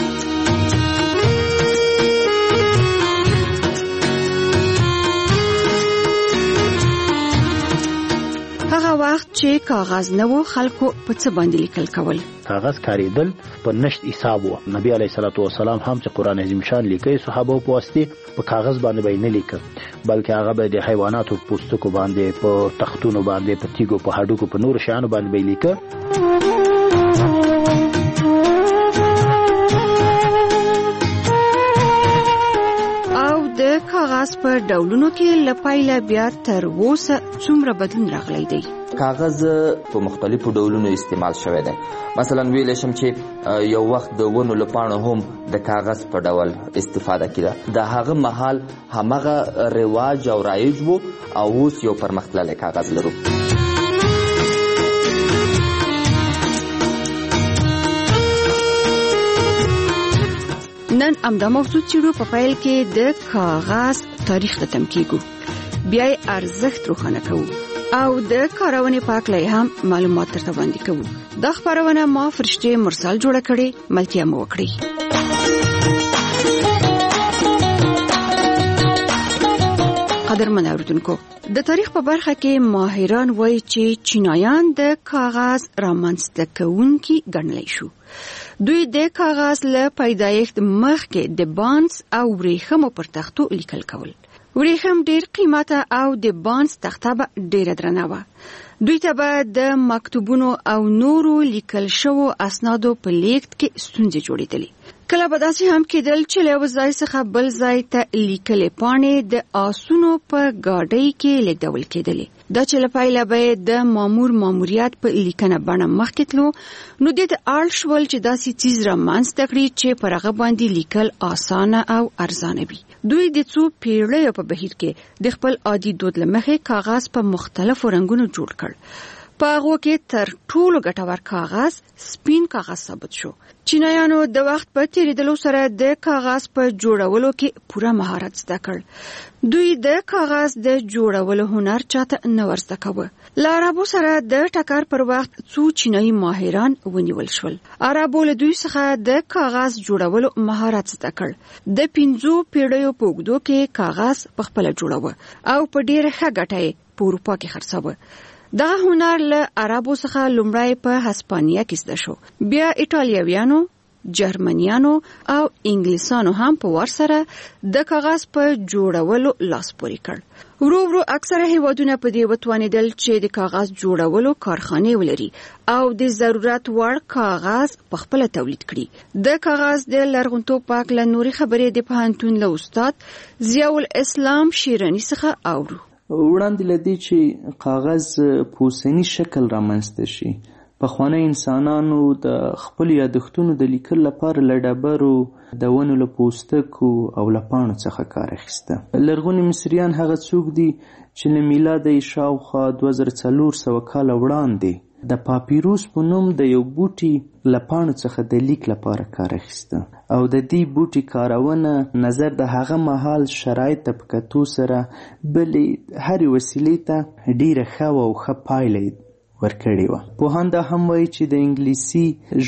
هغه وخت چې کاغذ نه و خلکو په څه باندې لیکل کول کاغذ کاریدل په نشت حساب و نبی علیه الصلاۃ والسلام هم چې قران عظیم شان لیکي صحابه په واسطه په کاغذ باندې به نه لیکل بلکې هغه به د حیواناتو پوستکو باندې په تختونو باندې په تیګو په هډوکو په نور شیانو باندې به لیکل او د کاغذ په ډولونو کې لپایله بیا تر اوسه څومره بدلون راغلی دی کاغذ په مختلفو ډولونو استعمال شوی دی مثلا ویل شم چې یو وخت د ونو لپاره هم د کاغذ په ډول استفاده کیده د هغه مهال همغه رواج او رایج وو او اوس یو پرمختللی کاغذ لرو نن امدا موضوع چیرو په فایل کې د کاغذ تاریخ ته تم کیږو بیا ارزښت روښانه کوو او د کارونې پاک لای هم معلومات ترته وړاندې کوو دا خبرونه ما فرشته مرسل جوړ کړي ملتیا مو وکړي قدرمن اوریدونکو د تاریخ په برخه کې ماهران وایي چې چینایان د کاغذ رامنځته کوونکي ګڼلی شو دوی د کاغذ له پیدایښت مخکې د بانس او ورېښمو پر تختو لیکل کول ورېښم ډېر قیمته او د بانس تخته به ډېره درنه وه دوی ته به د مکتوبونو او نورو لیکل شوو اسنادو په لیږد کې ستونزې جوړېدلې کله به داسې هم کېدل چې له یو ځای څخه بل ځای ته لیکلې پاڼې د آسونو په ګاډۍ کې لیږدول کېدلې دا چې له پیله به د مامور ماموریت په لیکنه بڼه مخکې تلو نو دې ته اړ شول چې داسې څیز رامنځته کړي چې پر هغه باندې لیکل اسانه او ارزانه وي دوی د څو پیړیو په بهیر کې د خپل عادي دود له مخې کاغذ په مختلفو رنګونو جوړ کړ په هغو کې تر ټولو ګټور کاغذ سپین کاغذ ثابت شو. چینایانو د وخت په تیریدلو سره د کاغذ په جوړولو کې پوره مهارت زده کړ. دوی د کاغذ د جوړولو هنر چاته نه ور زده کوه. له عربو سره د ټکر پر وخت څو چینایي ماهران ونیول شول. عربو له دوی څخه د کاغذ جوړولو مهارت زده کړ. د پنځو پیړیو په اوږدو کې کاغذ په خپله جوړوه او په ډېره ښه ګټه یې په اروپا کې خرڅاوه. دغه هنر له عربو څخه لومړی په هسپانیا کې زده شو. بیا ایټالویانو، جرمنیانو او انګلیسانو هم په ور سره د کاغذ په جوړولو لاس پورې کړ. ورو ورو اکثره هیوادونه په دې وتوانېدل چې د کاغذ جوړولو کارخانې ولري او د ضرورت وړ کاغذ په خپله تولید کړي. د کاغذ د لرغونتوب په هکله نورې خبرې د پوهنتون له استاد ضیاء الاسلام شیراني څخه اورو. وړاندې له دې چې کاغذ په اوسني شکل رامنځته شي، پخواني انسانانو د خپل یادښتونو د لیکلو لپاره له ډبرو، د ونو له پوستکو او له پاڼو څخه کار اخیسته. لرغوني مصریان هغه څوک دي چې له میلاده شاوخوا دوه زره څلور سوه کاله وړاندې د پاپیروس په نوم د یو بوټي له پاڼو څخه د لیک لپاره کار اخیسته او د دې بوټي کارونه نظر د هغه مهال شرایط ته په کتو سره بلې هرې وسیلې ته ډیره ښه او ښه پایله ورکړې وه. پوهان دا هم وایي چې د انګلیسي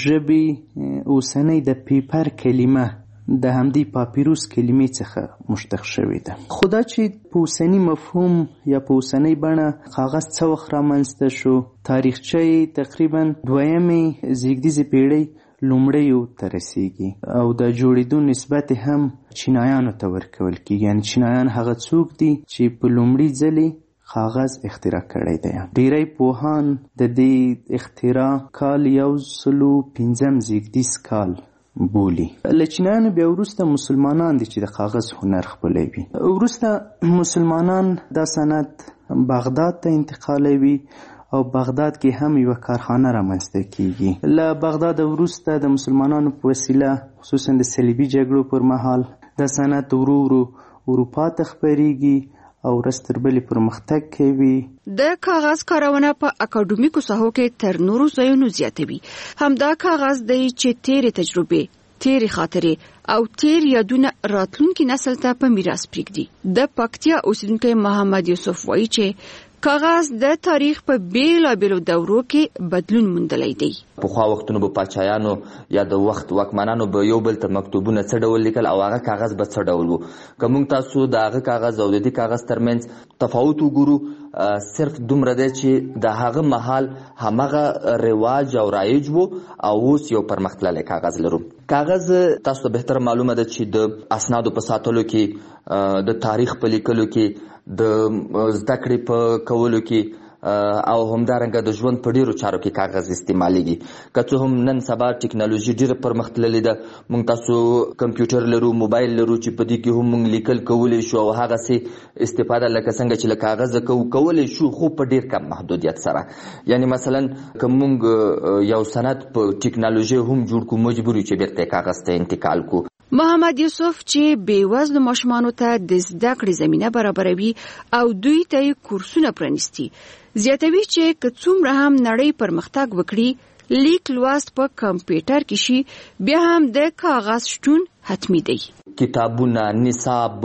ژبې اوسنۍ د پیپر کلمه د همدې پاپیروس کلمې څخه مشتق شوې ده. خو دا چې په اوسني مفهوم یا په اوسنۍ بڼه کاغذ څه وخت رامنځته شو، تاریخچه یې تقریبا دویمې زیږدیزې پیړۍ لومړیو ته رسیږي او د جوړېدو نسبت هم چینایانو ته ورکول کېږي. یعنې چینایان هغه څوک دي چې په لومړي ځلې کاغذ اختراع کړی دی. ډیری پوهان د دې اختراع کال یو سلو پنځم زیږدیز کال بولی. له چینایانو بیا وروسته مسلمانان دي چې د کاغذ هنر خپلوي. وروسته مسلمانان دا صنعت بغداد ته انتقالوي او بغداد کې هم یوه کارخانه رامنځته کیږي. له بغداد وروسته د مسلمانانو په وسیله خصوصا د صلیبي جګړو پر مهال دا صنعت ورو ورو اروپا ته خپریږي او ورځ تر بلې پرمختګ کوي. د کاغذ کارونه په اکاډمیکو ساحو کې تر نورو ځایونو زیاتوي. همدا کاغذ دی چې تیرې تجربې، تیرې خاطرې او تیر یادونه راتلونکي نسل ته په میراث پرېږدي. د پکتیا اوسیدونکی محمد یوسف وایي چې کاغذ د تاریخ په بیلابیلو دورو کې بدلون موندلی دی. پخوا وختونو به پاچایانو یا د وخت واکمنانو به یو بل ته مکتوبونه څه ډول لیکل او هغه کاغذ به څه ډول وو. که موږ تاسو د هغه کاغذ او د دې کاغذ ترمنځ تفاوت وګورو، صرف دومره دی چې د هغه مهال همغه رواج او رایج وو او اوس یو پرمختللی کاغذ لرو. کاغذ تاسو ته بهتر معلومه ده چې د اسنادو په ساتلو کې، د تاریخ په لیکلو کې، د زده کړې په کولو کې او همدارنګه د ژوند په ډیرو چارو کې کاغذ استعمالیږي. که څه هم نن سبا ټیکنالوژي ډیره پرمختللې ده، موږ تاسو کمپیوټر لرو، موبایل لرو چې په دې کې هم موږ لیکل کولی شو او هغسې استفاده لکه څنګه چې له کاغذه کوو کولی شو، خو په ډیر کم محدودیت سره. یعنی مثلا که موږ یو سند په ټیکنالوژي هم جوړ کړو، مجبور یو چې بیرته کاغذ ته انتقال کړو. محمد یوسف چې بېوزلو ماشومانو ته د زده کړې زمینه برابروي او دوی ته یې کورسونه پرانیستي، زیاتوي چې که څومره هم نړۍ پرمختګ وکړي، لیک لوست په کمپیوټر کې شي، بیا هم د کاغذ شتون حتمی دی. کتابونه، نصاب،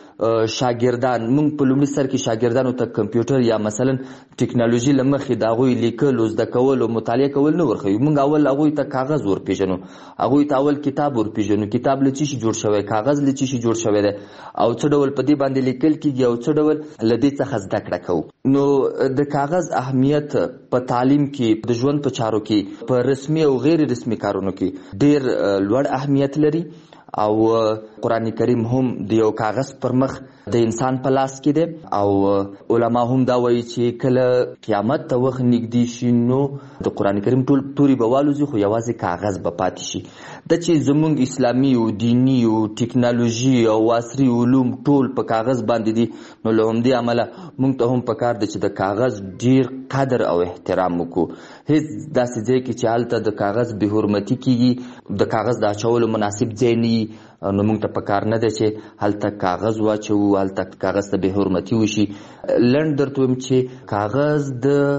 شاګردان، موږ په لومړي سر کې شاګردانو ته کمپیوټر یا مثلا ټیکنالوژي له مخې د هغوی لیکلو، زده کولو، مطالعه کول نه ورښیو. موږ اول هغوی ته کاغذ ورپېژنو، هغوی ته اول کتاب ورپېژنو، کتاب له څه شي جوړ شوی، کاغذ له څه شي جوړ شوی دی او څه ډول په دې باندې لیکل کېږي او څه ډول له دې څخه زده کړه کوو. نو د کاغذ اهمیت په تعلیم کې، د ژوند په چارو کې، په رسمي او غیر رسمي کارونو کې ډېر لوړ اهمیت لري او قرآن کریم هم د یو کاغذ پر مخ د انسان په لاس کې دی او علما هم دا وایي چې کله قیامت ته وخت نږدې شي نو د قرآن کریم ټول توري به والوځي خو یوازې کاغذ به پاتې شي. دا چې زموږ اسلامي او دینی او ټیکنالوژي او عصري علوم ټول په کاغذ باندې دي، نو له همدې امله موږ ته هم پکار دی چې د کاغذ ډیر قدر او احترام وکړو. هیڅ داسې ځای کې چې هلته د کاغذ بې حرمتي کېږي، د کاغذ د اچولو مناسب ځای نه وي، نو موږ ته پکار نه دی چې هلته کاغذ واچوو، هلته کاغذ ته بې حرمتي وشي. لنډ درته وایم چې کاغذ د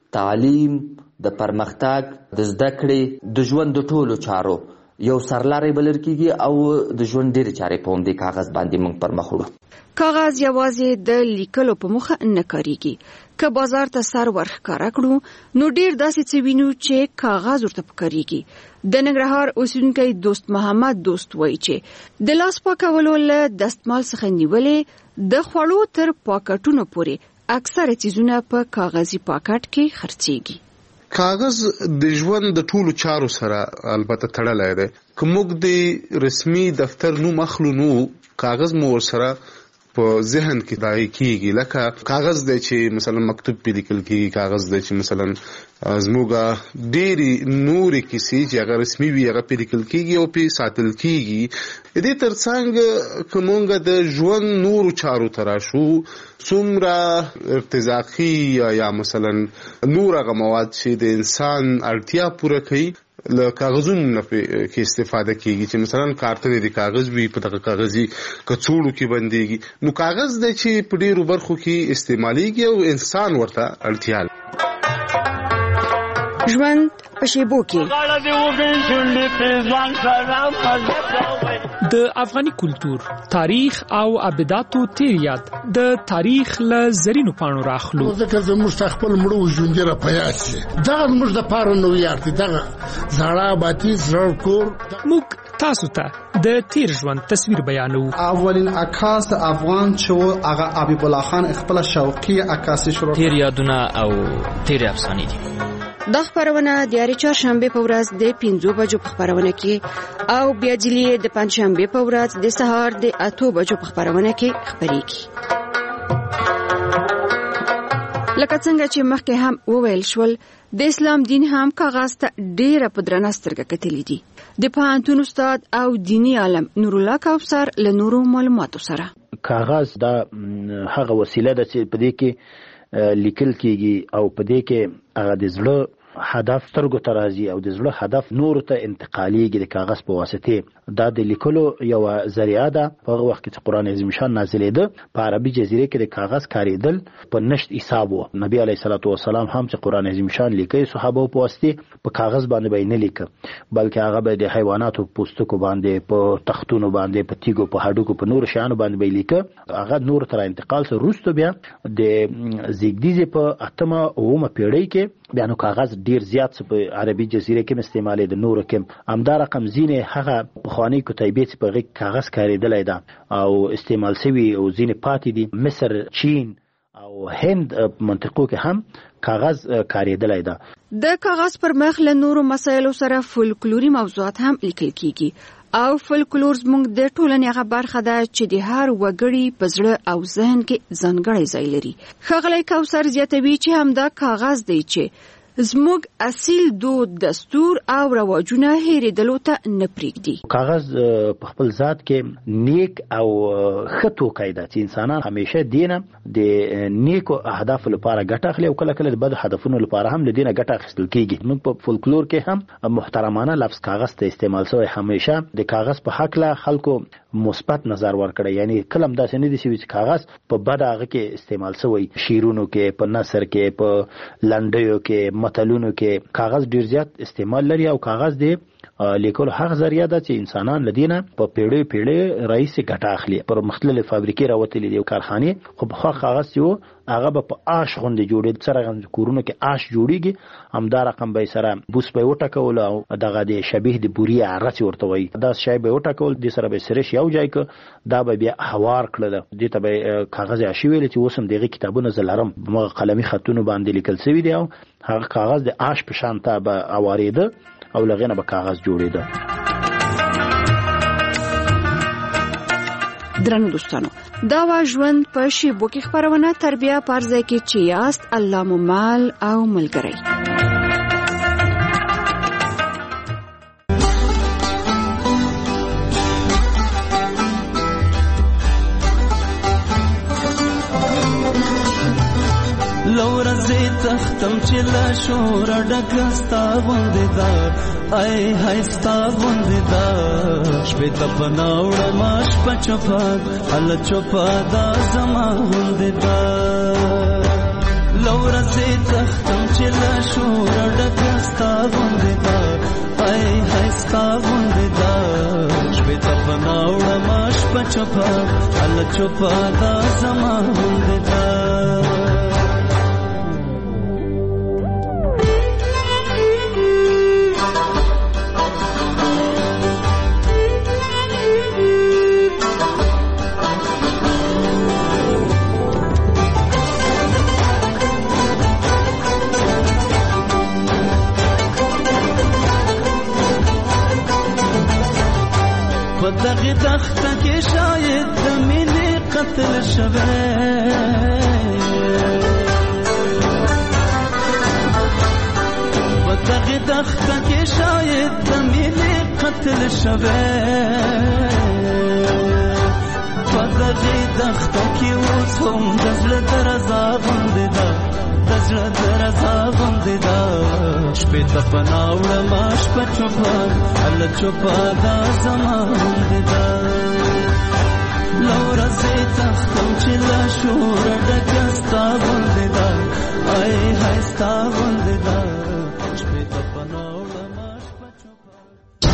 تعلیم، د پرمختګ، د زده کړې، د ژوند د ټولو چارو یو سرلاری بلل کیږي او د ژوند ډېرې چارې په همدې کاغذ باندې موږ پر مخ وړو. کاغذ یوازې د لیکلو په موخه نه کاریږي. که بازار ته سر ورښکاره کړو نو ډېر داسې څه وینو چې کاغذ ورته پکارېږي. د ننګرهار اوسیدونکی دوست محمد دوست وایي چې د لاس پاکولو له دستمال څخه نیولې د خوړو تر پاکټونو پورې اکثره څیزونه په کاغذي پاکټ کې خرڅېږي. کاغذ د ژوند د ټولو چارو سره البته تړلی دی. که موږ د رسمي دفتر نوم اخلو نو کاغذ مو ورسره په ذهن کې دای کیږي. لکه کاغذ دی چې مثلا مکتوب په لیکل کیږي، کاغذ دی چې مثلا زموږه ډېری نورې کیسې چې هغه رسمي وي هغه په لیکل کیږي او په ساتل کیږي. دې ترڅنګ که موږ د ژوند نورو چارو ته راشو څومره ارتزاقي یا مثلا نور هغه مواد چې د انسان اړتیا پوره کوي له کاغذونو نه کې استفاده کیږي، چې مثلا کارتنې د کاغذ وي په دغه کاغذي کڅوړو کې بنديږي. نو کاغذ دی چې په ډېرو برخو کې استعمالېږي او انسان ورته اړتیا لري. ژوند په شیبو کې د افغاني کلتور، تاریخ او ابداتو تیر یاد د تاریخ له زرینو پاڼو راخلو. ځکه زموږ ته خپل مړو ژوندي را په یاد شي. دغه زموږ دپاره نویار دی، دغه زاړه آبادي زړه کور. موږ تاسو ته د تیر ژوند تصویر بیانو. اولین عکاس د افغان چې هغه حبیب الله خان خپل شوقي عکاسي شروع. تیر یادونه او تیر افسانې دي. دا خبرونه د یاري چهارشنبه په ورځ د پنځو بجو په خبرونه کې او بیا جلیه د پنځشنبه په ورځ د سهار د اتو بجو په خبرونه کې خبرېږي. لکه څنګه چې مخکې هم وویل شول، د اسلام دین هم کاغذ ته ډېره په درنه سترګه کتلې دي. د پوهنتون استاد او دیني عالم نورالله کوثر له نورو معلوماتو سره. کاغذ دا هغه وسیله ده چې په دې کې لیکل کیږي او په دې کې هغه د زړه هدف سترګو ته راځي او د زړه هدف نور ته انتقالېږي د کاغذ په واسطه. دا د لیکلو یو ذریعه ده. په هغه وخت کې چې قرآن عظیم شان نازلېده په عربي جزیره کې د کاغذ کارېدل په نشت حساب و. نبی علیه الصلاۃ والسلام هم چې قرآن عظیم شان لیکي صحابه په واسطه په کاغذ باندې به نه لیکه، بلکې هغه به د حیواناتو پوستکو باندې، په تختونو باندې، په تیګو، په هډوکو، په نور شیانو باندې به لیکه. هغه نور تر انتقال سره وروسته بیا د زیږدیزې په اتمه اومه پیړۍ کې بیا نو کاغذ ډیر زیات په عربي جزیره کې استعمالي د نورو کې همدا رقم زینه هغه پخوانی کتیبې چې په غي کاغذ کاریدلای دا او استعمال شوی او زینه پاتې دي. مصر، چین او هند منطقو کې هم کاغذ کاریدلای دا. د کاغذ پر مخ له نورو مسایلو سره فولکلوري موضوعات هم لیکل کیږي او فولکلور زموږ د ټولنې هغه برخه ده چې د هر وګړي په زړه او ذهن کې ځانګړی ځای لري. ښاغلی کوثر زیاتوي چې همدا کاغذ دی چې زموږ اصیل دود، دستور او رواجونه هېرېدلو ته نه پرېږدي. کاغذ په خپل ذات کې نیک او ښه توکی ده چې انسانان همیشه دینه د نیکو اهدافو لپاره ګټه اخلي او کله کله د بدو هدفونو لپاره هم له دینه ګټه اخیستل کېږي. موږ په فولکلور کې هم محترمانه لفظ کاغذ ته استعمال شوی. همیشه د کاغذ په هکله خلکو مثبت نظر ورکړی، یعنی کله هم داسې نه دي چې کاغذ په بد هغه کې استعمال شوی. شعرونو کې، په نثر کې، په لنډیو کې، متلونو کې کاغذ ډیر زیات استعمال لري او کاغذ دی لیکلو هغه ذریعہ ده چې انسانان لدینه په پیړۍ پیړۍ رئیس ګټه اخلي. پر مختلف فابریکې راوتلې دي او کارخانې، خو په کاغذ یو هغه په آش غوندې جوړې سره کورونو کې آش جوړیږي. همدا رقم به سره بوس به وټکول او دغه د شبیه د بوري عرص ورته وي، دا شی به وټکول د سره به سرش یو ځای ک دا به بیا هوار کړل. دې ته به کاغذ عشی ویل چې اوسم دغه کتابونه زلرم په قلمي خطونو باندې لیکل شوی دی او هغه کاغذ د آش په شان ته به اواریده او لغینه به کاغذ جوړیده. درنو دوستانو، دا وا ژوند په شیبو کې خبرونه تربیه پرځای کې چې یاست الله مو مال او ملګری. لورزه تختم چې لا شور ډکستا غوندې دا ای هاي ستا غوندې دا شپې ته بناوړه ماش پچپا ال چپا دا زما غوندې دا لورځې تختم چې لا شور ډکه ستا غوندې ده ای های ستا غوندې ده شپې ته پناه وړمه شپه چوپه هله چوپه دا زما غوندې ده دغه دخته کې شاید د مینې قتل شوی په دغه دخته کې شاید د مینې قتل شوی په دغه دخته کې اوس هم د زړه درزا غوندې ده د زړه درزا غوندې ده شپې ته پناه وړمه شپه چوپه هله چوپه دا زما غوندې ده له ورځې تختم چې له شوره ډکه ستا غوندې ده ای های ستا غوندې ده شپې ته پناه وړمه شپه چوپه